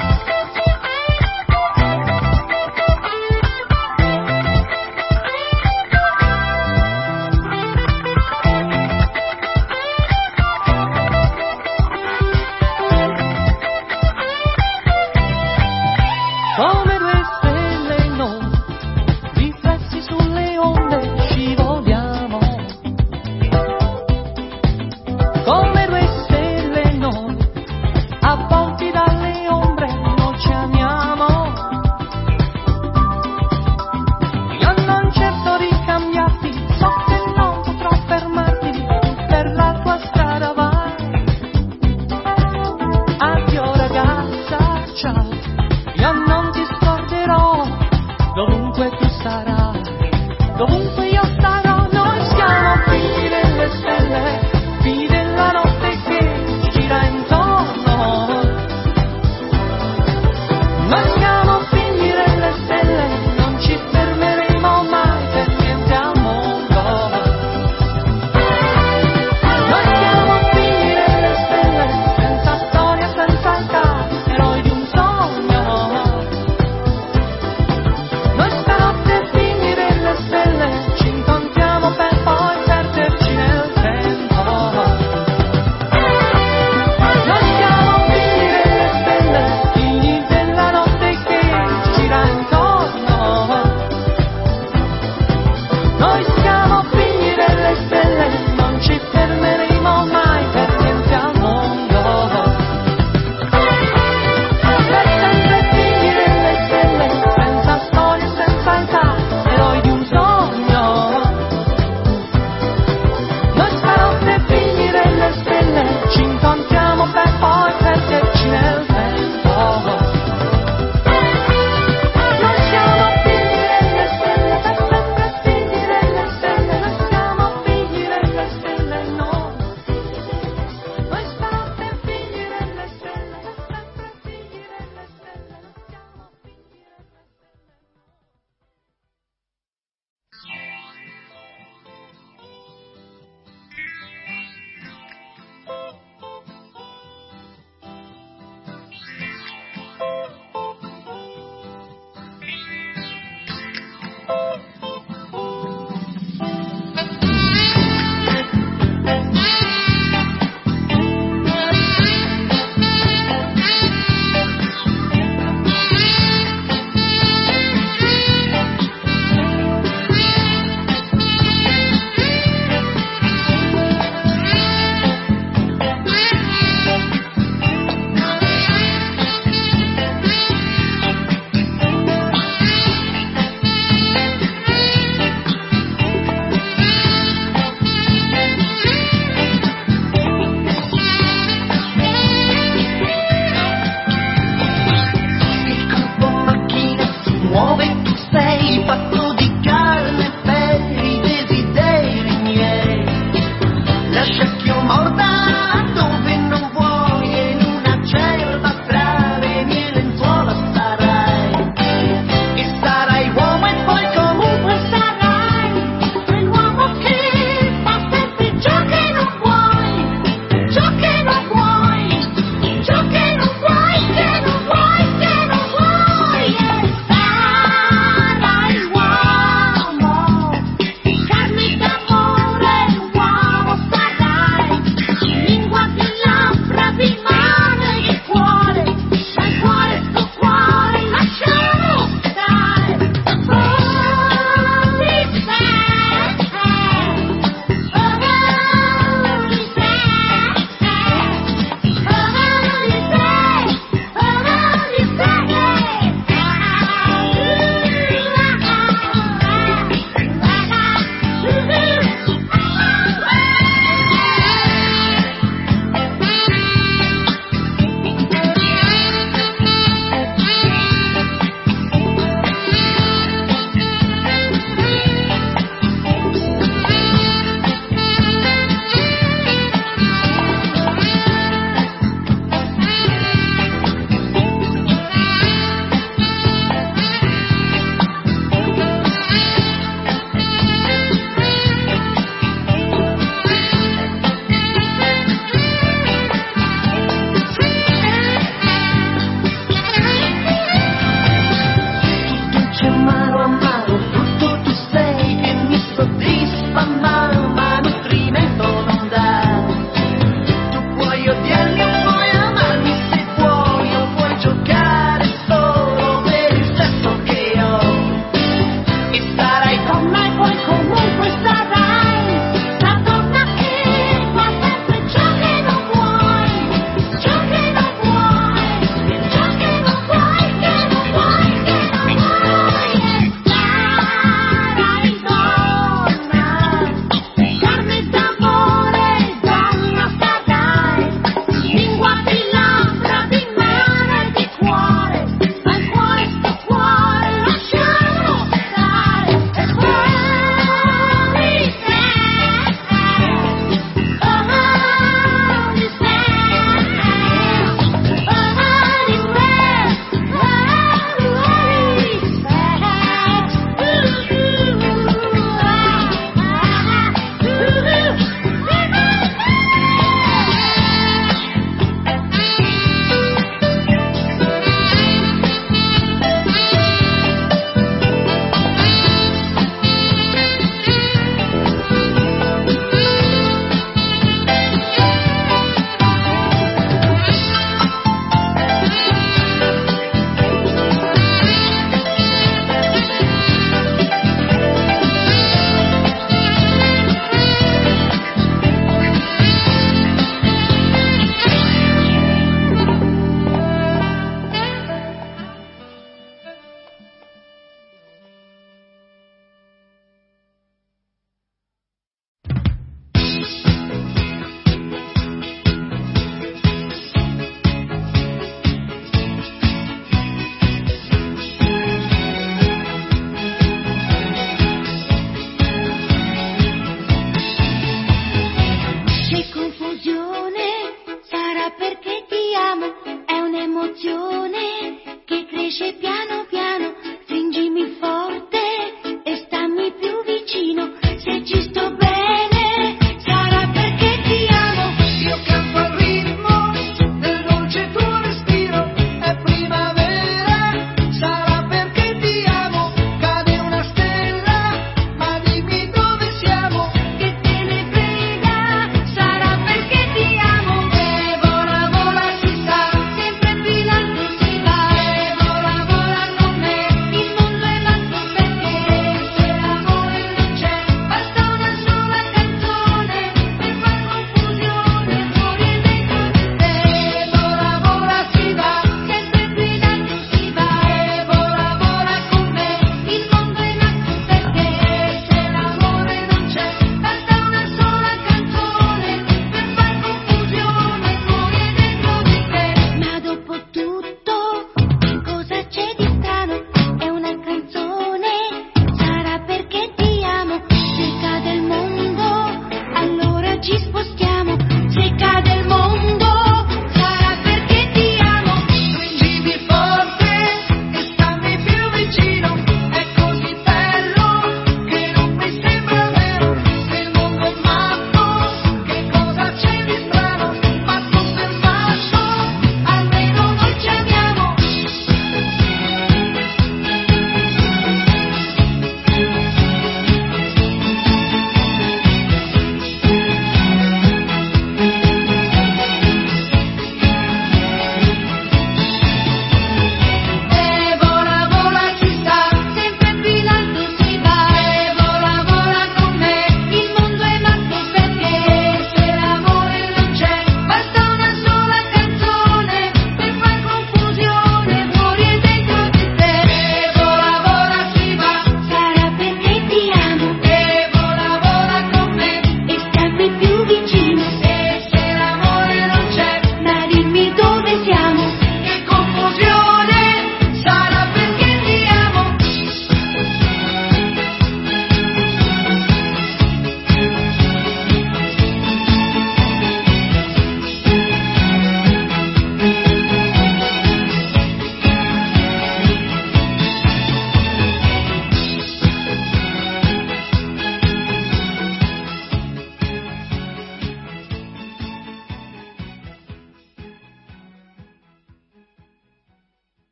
Come due stelle noi, riflessi sulle onde scivoliamo. Come due stelle noi, avvolti dalle ombre noi ci amiamo. Io non cerco di cambiarti, so che non potrò fermarti, tu per la tua strada vai. Addio ragazza, ciao, io non ti scorderò, dovunque tu sarai, dovunque io starò. Noi siamo figli delle stelle, figli della notte che ci gira intorno. Noi siamo figli delle stelle, non ci fermeremo mai per niente al mondo. Noi siamo figli delle stelle, senza storia, senza età, eroi di un sogno. Noi stanotte figli delle stelle,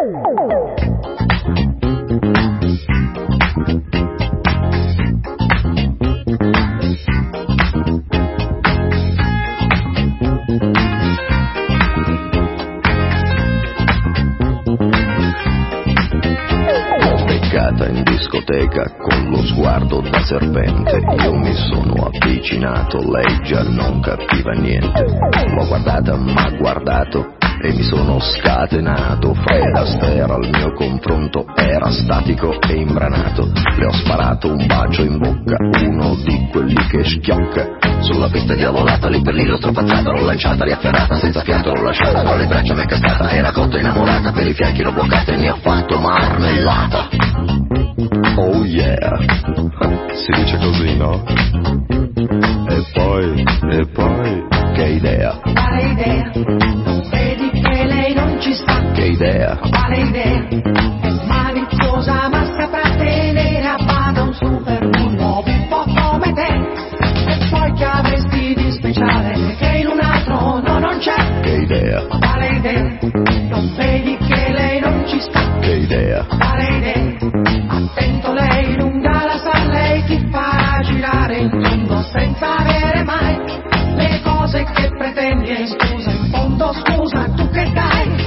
In discoteca con lo sguardo da serpente, io mi sono avvicinato, lei già non capiva niente. L'ho guardata, m'ha guardato e mi sono scatenato. Fred Astaire al mio confronto era statico e imbranato. Le ho sparato un bacio in bocca, uno di quelli che schiocca. Sulla pista diavolata, lì per lì l'ho strapazzata, l'ho lanciata, riafferrata, senza fiato l'ho lasciata, tra le braccia m'è cascata, era cotta innamorata, per i fianchi l'ho bloccata e ne ho fatto marmellata. Oh yeah, si dice così, no? E poi, che idea? Quale idea? Non vedi che lei non ci sta? Che idea? Quale idea? È maliziosa ma saprà tenere a bada un super bullo un po' come te. E poi che avresti di speciale che in un altro no non c'è? Che idea? Quale idea? Non vedi che lei non ci sta? Che idea? Quale idea? Attento, lei lunga la sa, lei ti fa girare in tondo senza avere mai le cose che pretendi. E scusa, in fondo scusa, tu che dai?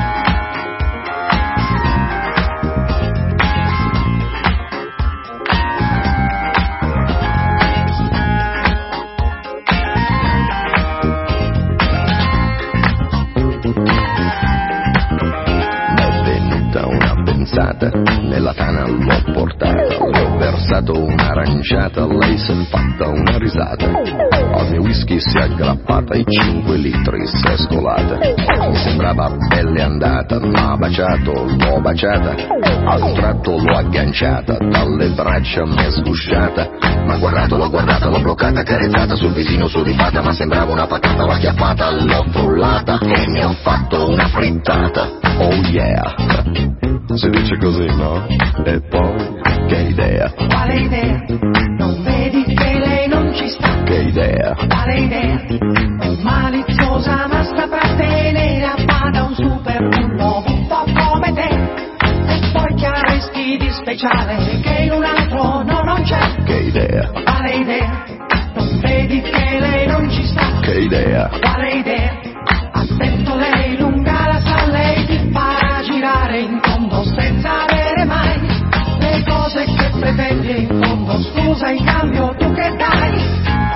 Nella tana l'ho portata, le ho versato un'aranciata, lei s'è fatta una risata. Al mio whisky si è aggrappata, i 5 litri s'è scolata. Mi sembrava belle andata, m'ha baciato, l'ho baciata. Ad un tratto l'ho agganciata, dalle braccia m'è sgusciata. M'ha guardato, l'ho guardata, l'ho bloccata, carezzata sul visino sudifata, ma sembrava una patata, l'ho acchiappata, l'ho frullata e ne ho fatto una frittata. Oh yeah, si dice così, no? E poi, che idea? Quale idea? Non vedi che lei non ci sta? Che idea? Quale idea? È maliziosa ma saprà tenere a bada un super bullo un po' come te. E poi che avresti di speciale che in un altro no non c'è? Che idea? Quale idea? Non vedi che lei non ci sta? Che idea? Quale idea? Attento, lei lunga la sa, lei ti farà girare in tondo senza avere mai le cose che pretendi. In fondo scusa, in cambio tu che dai?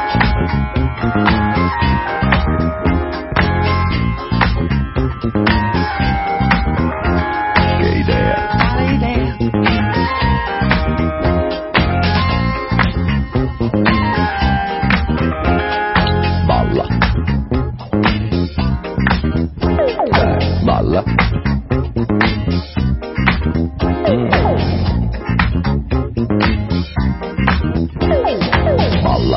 Che idea? Quale idea? Balla. Balla. Balla.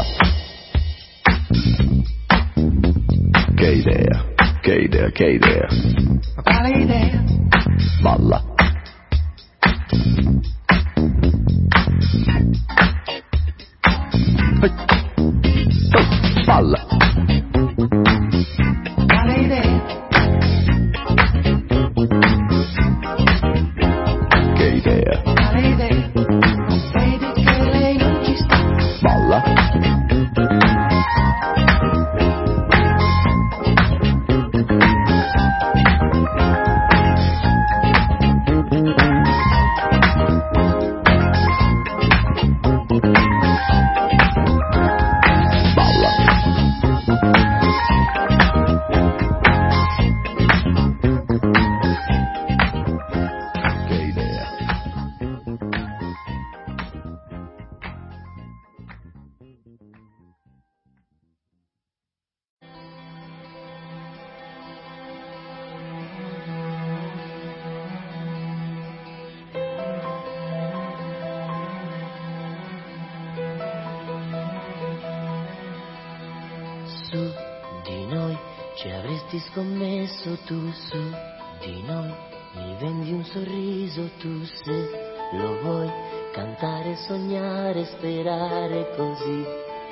Che idea? Che idea? Che idea? Quale idea? Balla. Balla. Quale idea? Che idea? Quale idea? Non vedi che lei non ci sta? Balla. Su di noi ci avresti scommesso, tu su di noi mi vendi un sorriso, tu se lo vuoi cantare, sognare, sperare così.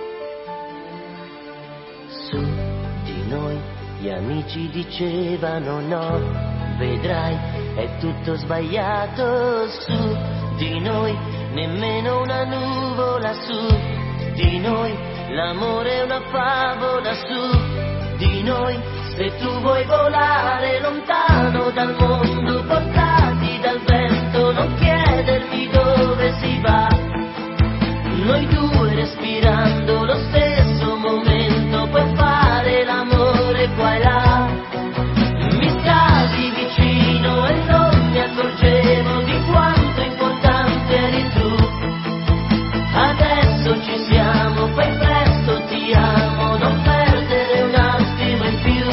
Su di noi gli amici dicevano no, vedrai è tutto sbagliato su di noi, nemmeno una nuvola su di noi, l'amore è una favola su di noi, se tu vuoi volare lontano dal mondo, portati dal vento, non chiedermi dove si va, noi due respirando lo stesso momento, puoi fare l'amore qua e là, mi stavi vicino e non mi accorgevo di quanto importante eri tu, adesso ci siamo, fai presto, ti amo, non perdere un attimo in più,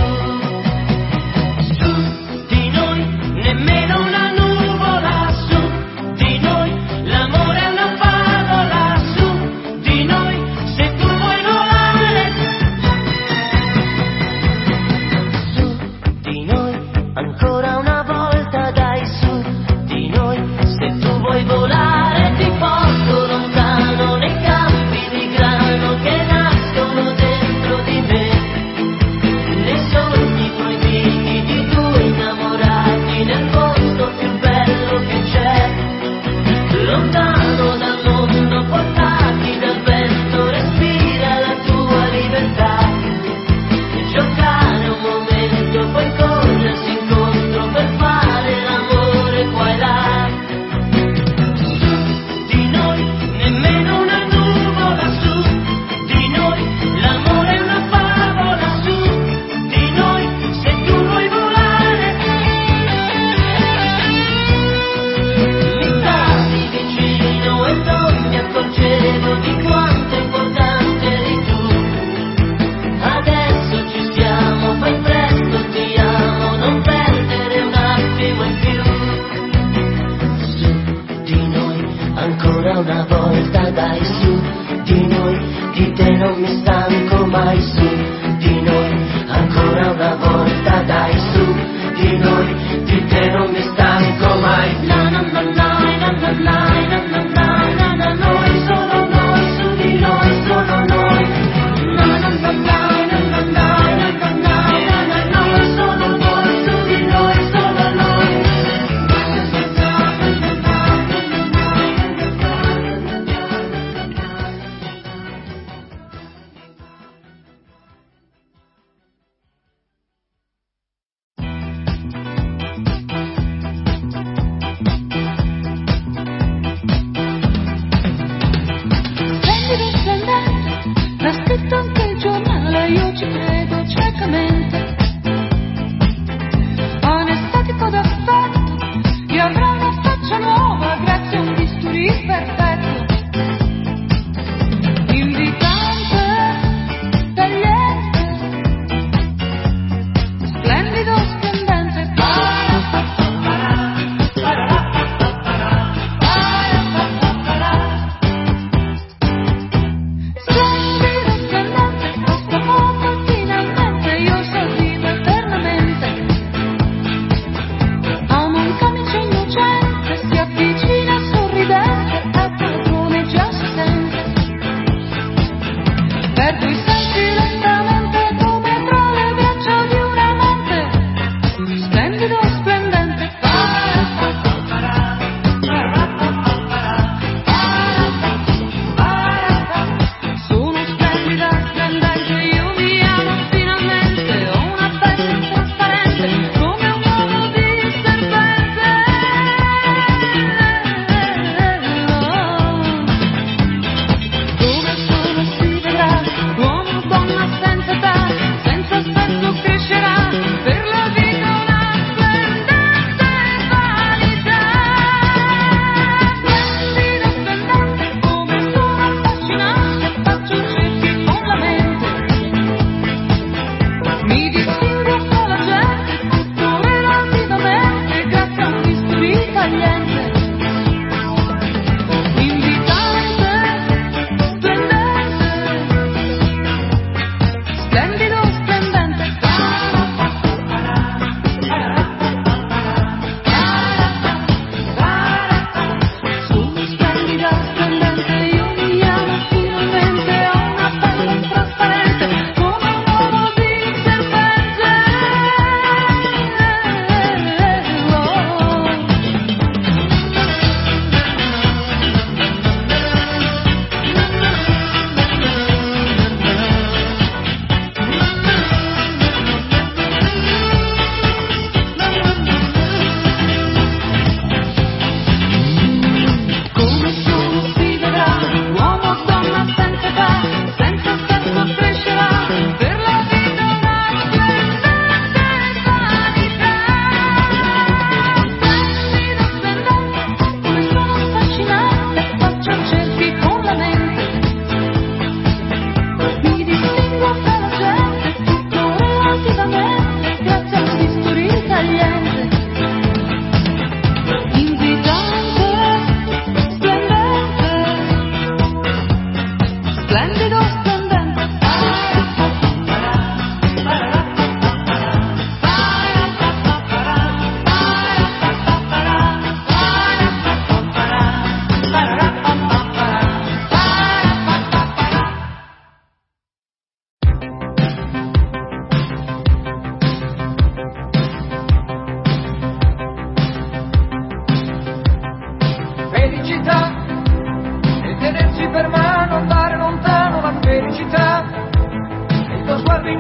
su di noi, nemmeno una nuvola, su di noi, l'amore è una favola, su di noi, se tu vuoi volare, su di noi, ancora una volta dai, su di noi, se tu vuoi volare ti porto lontano nei campi di grano che nascono dentro di me, nei sogni proibiti di due innamorati nel posto più bello che c'è, lontano dal mondo, portati dal vento, respira la tua libertà, giocare un momento, poi corrersi incontro per fare l'amore qua e là, su di noi, nemmeno una nuvola, su di noi, l'amore è una favola, su di noi, se tu vuoi volare, mi stavi vicino e non mi accorgevo di quanto importante eri tu, adesso ci stiamo, fai presto, ti amo, non perdere un attimo in più, su di noi, ancora una volta dai, su di noi, di te non mi stanco mai, su di noi, ancora una volta dai, su di noi, di te non mi stanco mai, na na na na na na na na na na na, noi solo noi, su di noi solo noi, na na na na na na na na na na, noi solo noi, su di noi solo noi.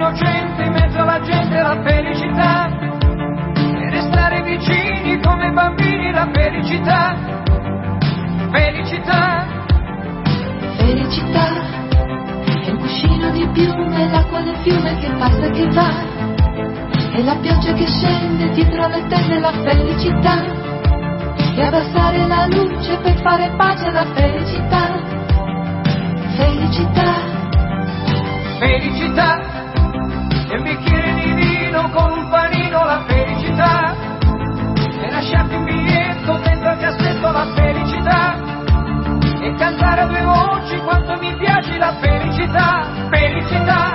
innocente in mezzo alla gente la felicità, e restare vicini come bambini la felicità, felicità. Felicità è un cuscino di piume, l'acqua del fiume che passa e che va, e la pioggia che scende dietro le tende la felicità, e abbassare la luce per fare pace alla felicità, felicità. Felicità è un bicchiere di vino con un panino la felicità, e lasciarti un biglietto dentro il cassetto la felicità, e cantare a due voci quanto mi piace la felicità, felicità.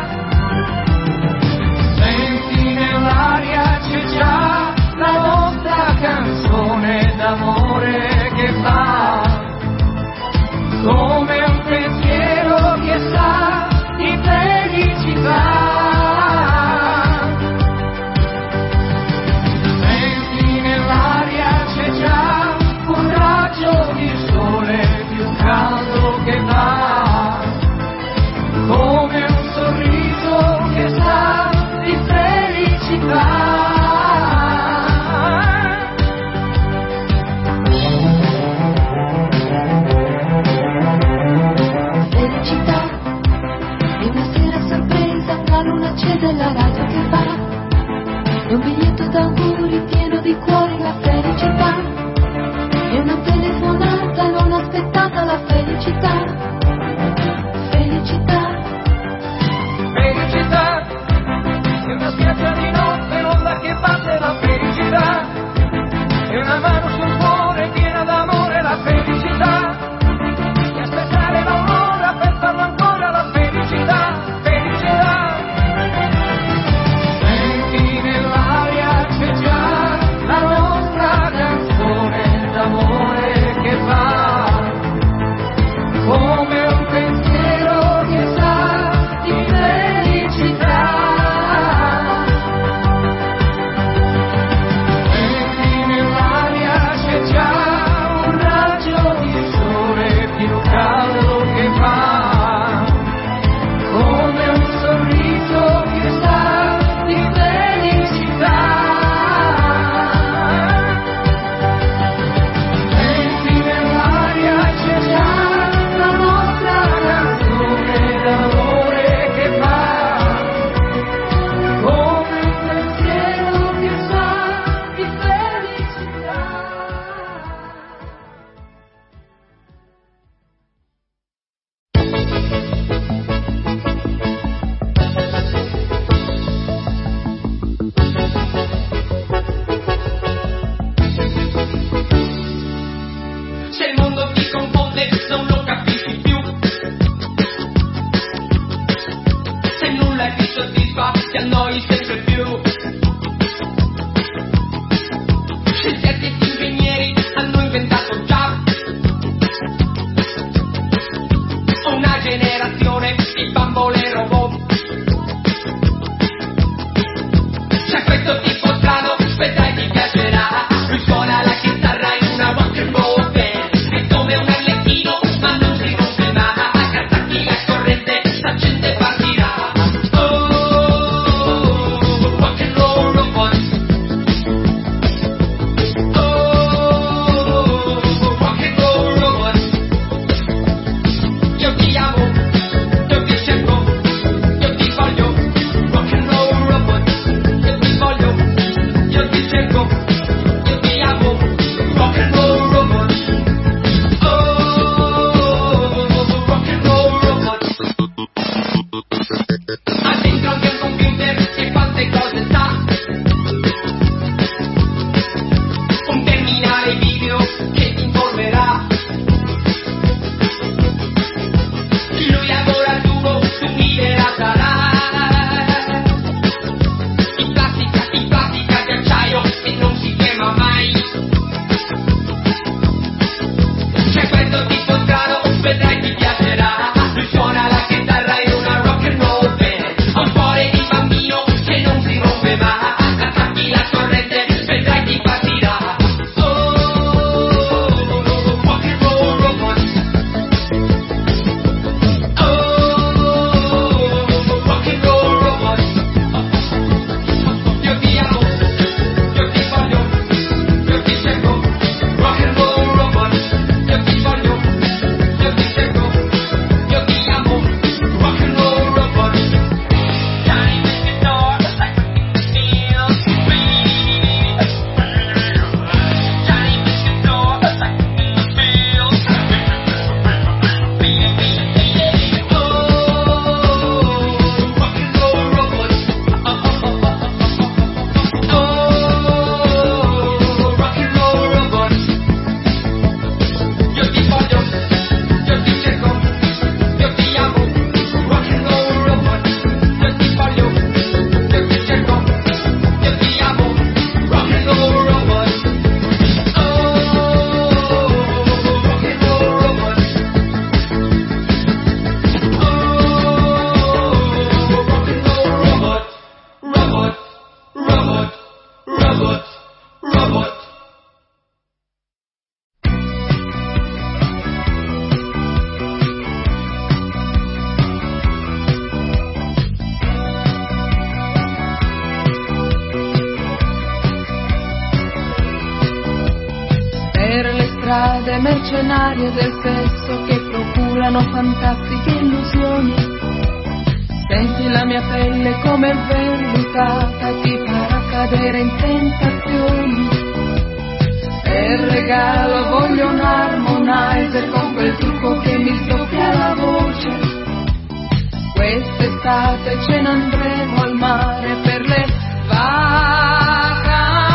Senti nell'aria c'è già la nostra canzone d'amore che va, come un pensiero che sa di felicità. Senti nell'aria c'è già un raggio di sole più caldo che va, come un sorriso che sa di felicità. Felicità è una sera sorpresa, la luna accesa e la radio che va, è un biglietto d'auguri pieno di cuori la felicità, è una telefonata non aspettata la felicità, felicità. Felicità è una spiaggia di notte, l'onda che batte la felicità, è una mano sul cuore piena d'amore la felicità, e aspettare l'aurora per farlo ancora la felicità, felicità. Senti nell'aria c'è già la nostra canzone d'amore che va, come un pensiero che sa di felicità. Senti nell'aria c'è già un raggio di sole più caldo che va, come un sorriso che sa di felicità. Senti nell'aria c'è già la nostra canzone d'amore che va, come un pensiero che sa di felicità. Se il mondo ti confonde non lo capisci più, se nulla ti soddisfa ti annoi sempre più. Scienziati ed ingegneri hanno inventato già una generazione di bambole robot. C'è questo tipo strano, vedrai ti piacerà, lui suona la chitarra in una rock and roll band, è come un arlecchino ma non si rompe mai, attacchi la corrente, la gente partirà. Oh, rock and roll robot. Oh, rock and roll robot. Io ti amo, io ti cerco, fiere mercenarie del sesso che procurano fantastiche illusioni. Senti la mia pelle come vellutata, ti farà cadere in tentazioni. Per regalo voglio un harmonizer con quel trucco che mi sdoppia la voce. Quest'estate ce ne andremo al mare per le vacanze.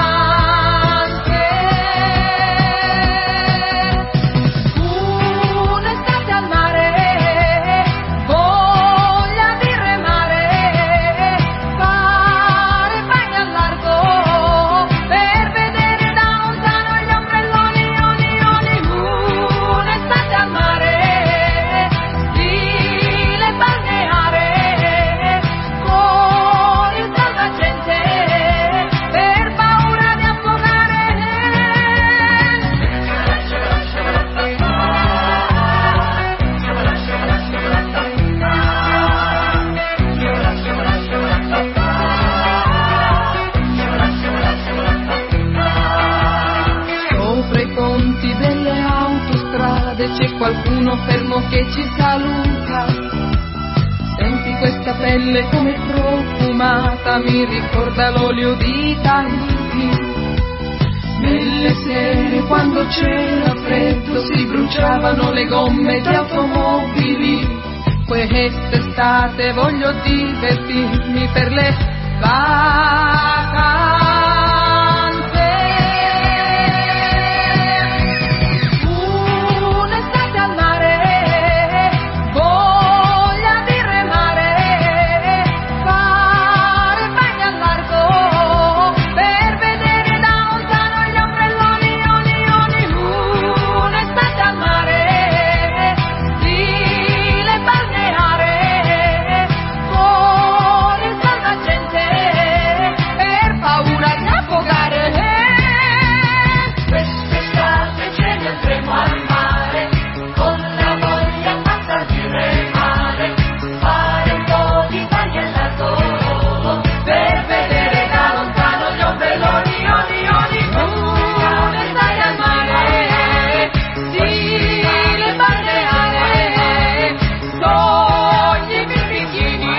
Un'estate al mare, voglia di remare, fare bagni al largo per vedere da lontano gli ombrelloni, un'estate al mare, stile balneare, con il salvagente per paura di affogare. Sopra i ponti delle autostrade c'è qualcuno fermo che ci saluta. Senti questa pelle come profumata, mi ricorda l'olio di Tahiti. Nelle sere quando c'era freddo si bruciavano le gomme di automobili. Quest'estate voglio divertirmi per le vacanze. Un'estate al mare, voglia di remare, fare bagni al largo per vedere da lontano gli ombrelloni, un'estate al mare, stile balneare, con il salvagente per paura di affogare. Quest'estate ce ne andremo al mare, con la voglia pazza di remare, fare un po' di bagni al largo per vedere da lontano gli ombrelloni, un'estate al mare, stile balneare, sogni bimbichini.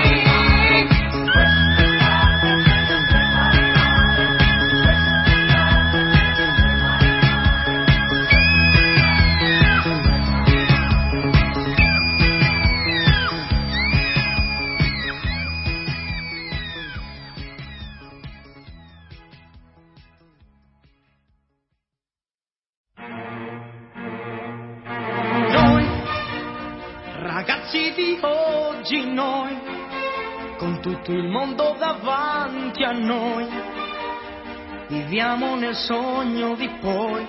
Noi, ragazzi di oggi, noi, con tutto il mondo davanti a noi, viviamo nel sogno di poi.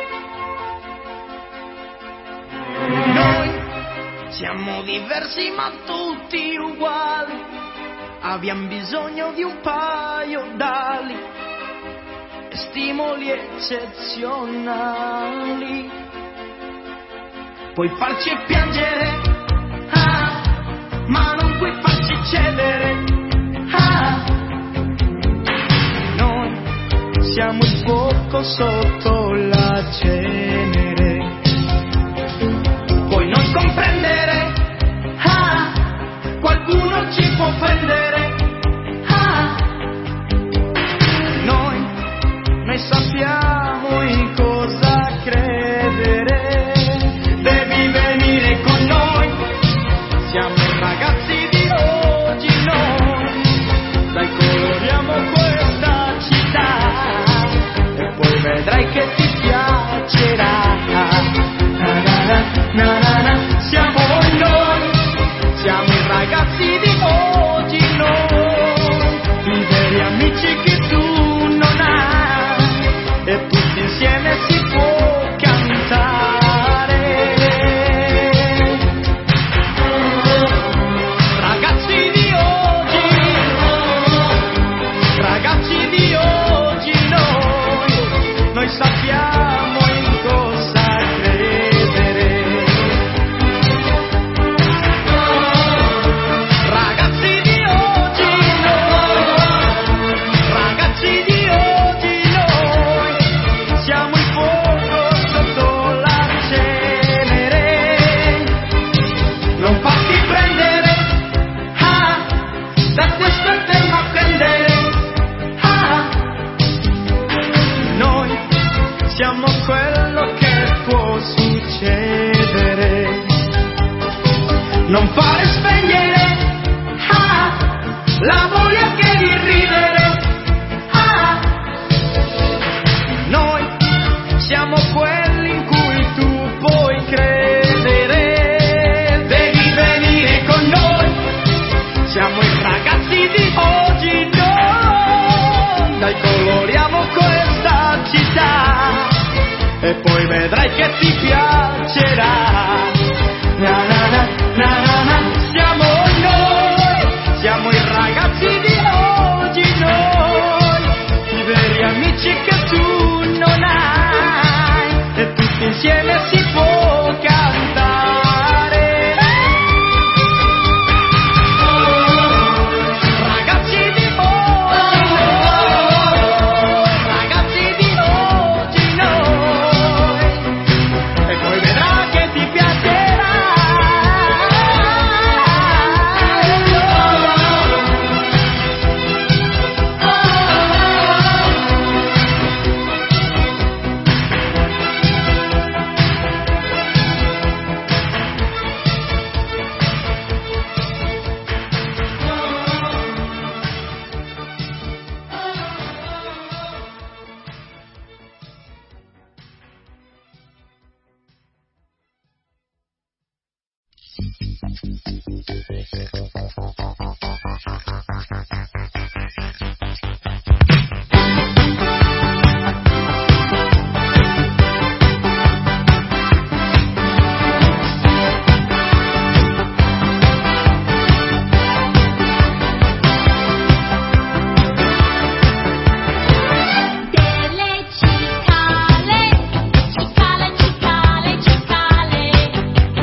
Noi siamo diversi ma tutti uguali, abbiamo bisogno di un paio d'ali e stimoli eccezionali. Puoi farci piangere, ma non puoi farci cedere. Noi siamo il fuoco sotto la cenere. Puoi non comprendere, qualcuno ci può offendere. Noi sappiamo in cosa credere. Devi venire con noi, siamo ragazzi di oggi noi, dai coloriamo questa città e poi vedrai che ti piacerà. non fare spegnere la voglia che di ridere. Noi siamo quelli in cui tu puoi credere, devi venire con noi, siamo i ragazzi di oggi, noi dai coloriamo questa città e poi vedrai che ti piacerà. Na na na na na na. Siamo noi, siamo i ragazzi di oggi, noi i veri amici che tu non hai e tutti insieme si può cantare. Ragazzi di oggi, noi, ragazzi di oggi, noi, e poi vedrà che ti piacerà.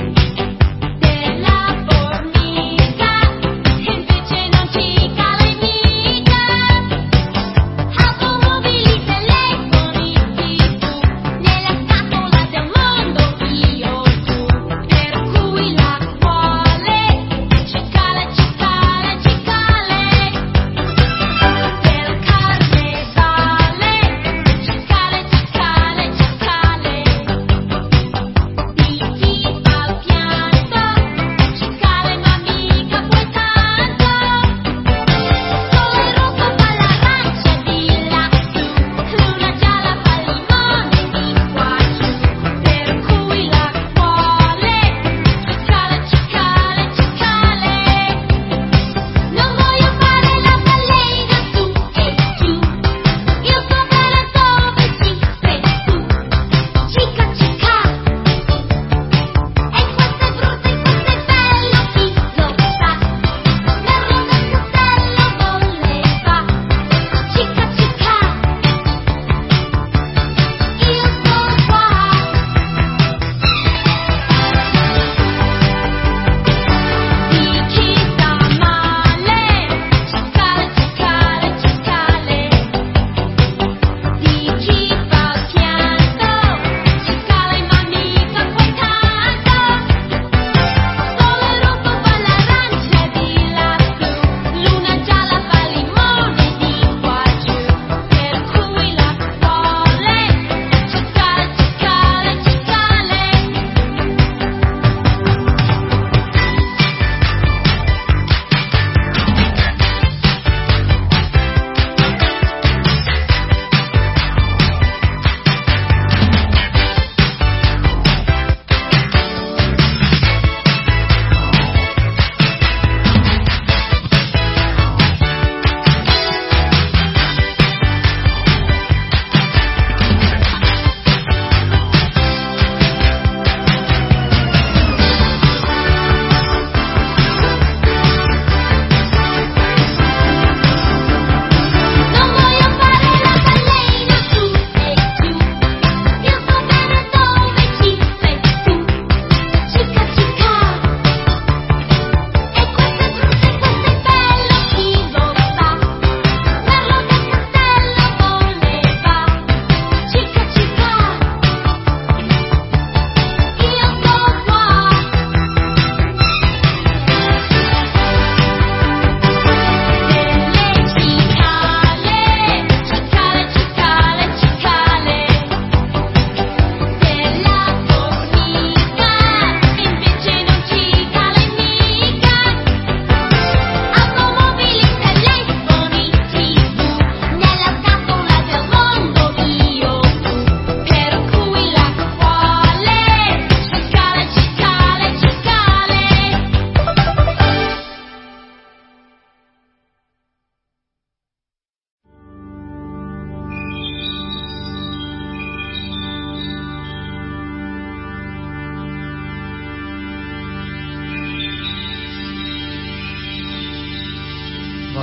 Della formica, invece non cicala i miei.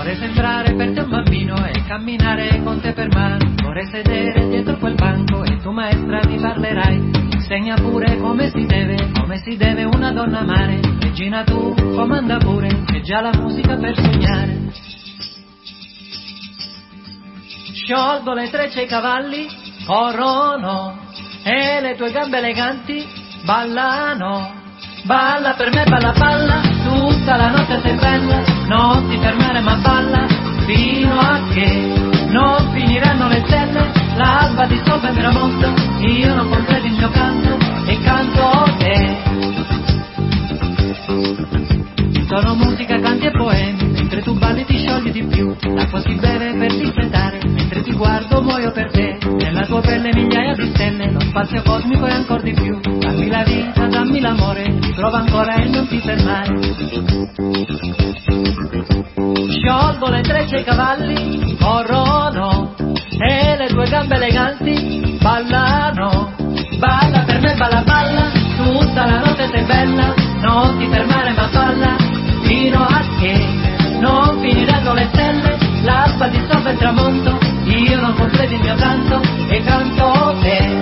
Vorrei sembrare per te un bambino e camminare con te per mano. Vorrei sedere dietro quel banco e tu maestra mi parlerai. Insegna pure come si deve una donna amare. Regina tu comanda pure, è già la musica per sognare. Sciolgo le trecce e i cavalli corrono e le tue gambe eleganti ballano. Balla per me, balla, balla, tutta la notte sei bella, non ti fermare ma balla, fino a che non finiranno le stelle, l'alba dissolve il tramonto, io non completo il mio canto e canto te. Sono musica, canti e poemi, mentre tu balli ti sciogli di più, l'acqua si beve per disfrettare, mentre ti guardo muoio per te, nella tua pelle migliaia di stelle, lo spazio cosmico e ancora di più, dammi la vita, dammi l'amore, prova ancora e non ti fermare. Sciolgo le trecce e i cavalli corrono e le tue gambe eleganti ballano. Balla per me, balla, balla, tutta la notte sei bella, non ti fermare ma balla, fino a che non finiranno le stelle, l'alba dissolve il tramonto, io non completo il mio canto e canto te.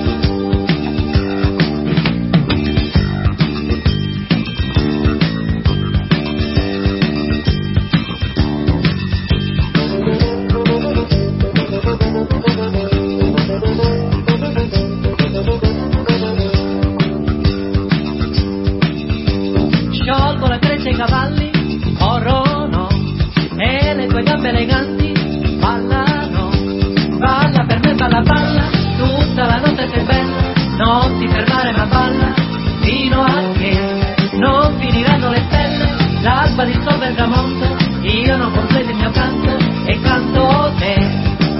Sciolgo le trecce e i cavalli corrono e le tue gambe eleganti ballano. Balla per me, balla, balla, tutta la notte sei bella, non ti fermare ma balla, fino a che non finiranno le stelle, l'alba dissolve il tramonto, io non completo il mio canto e canto te.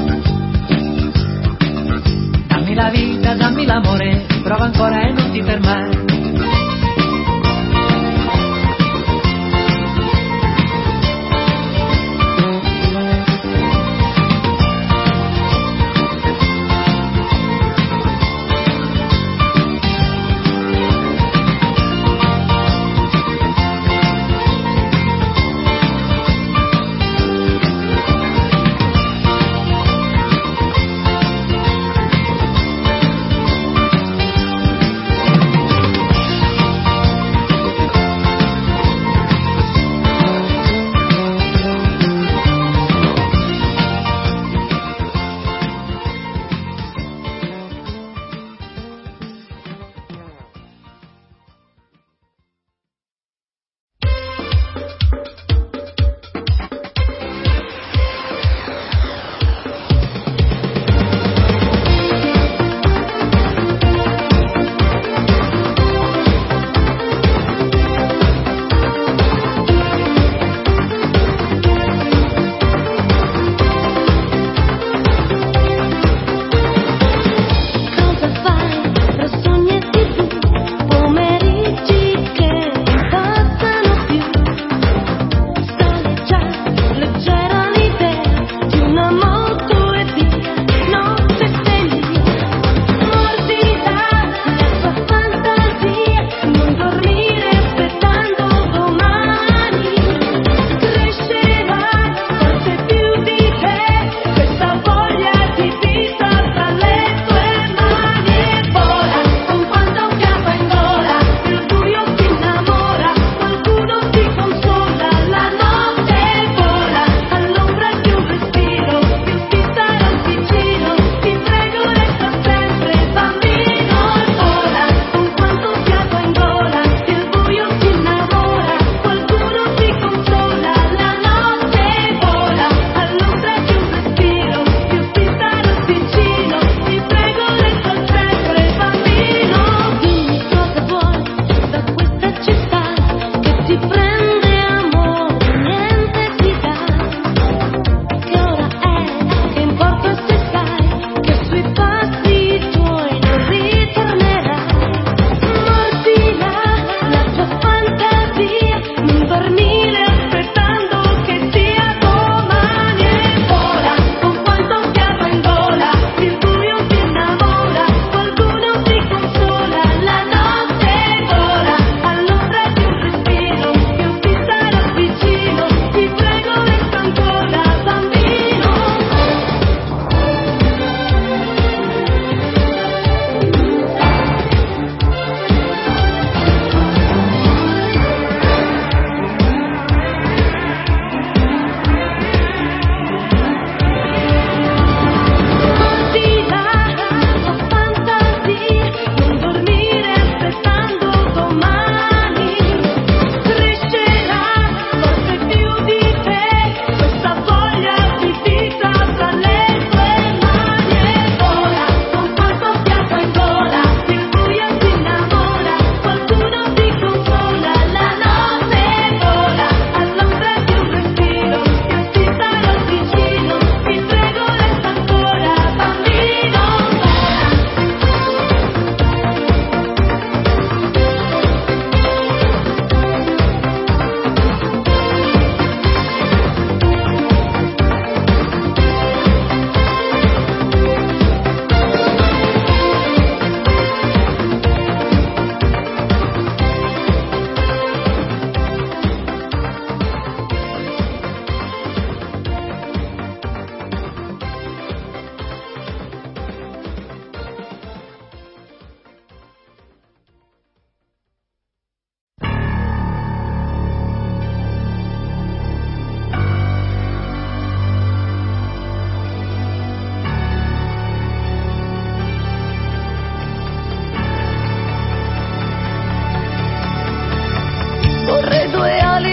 Dammi la vita, dammi l'amore, prova ancora e non ti fermare.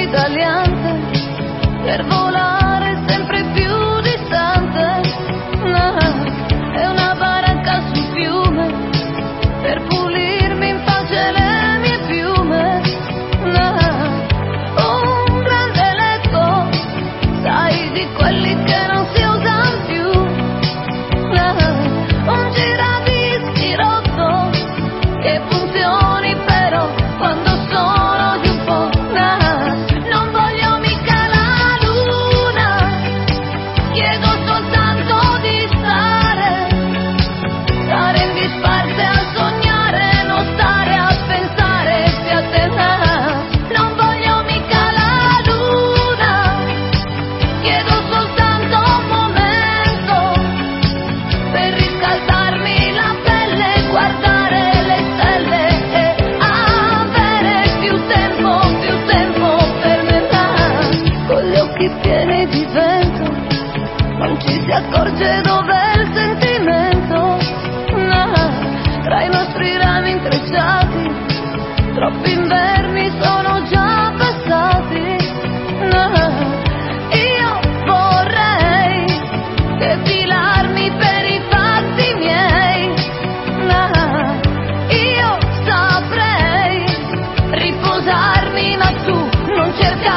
dall'Iante per volare sempre più distante. È una baracca sul fiume per pulirmi in pace le mie piume. Un grande letto, sai, di quelli che non si usano più. Un giradischi rotto che funzioni però quando sono di un po'. Non voglio mica la luna, chiedo soltanto di stare in disparte a sognare, non stare a pensare più a te. Non voglio mica la luna, chiedo soltanto un momento per riscaldarmi la pelle, guardare le stelle e avere più tempo per me. Con gli occhi pieni di vento non ci si accorge dov'è il sentimento. Tra i nostri rami intrecciati troppi inverni sono già passati. Io vorrei depilarmi per i fatti miei. Io saprei riposarmi, ma tu non cercare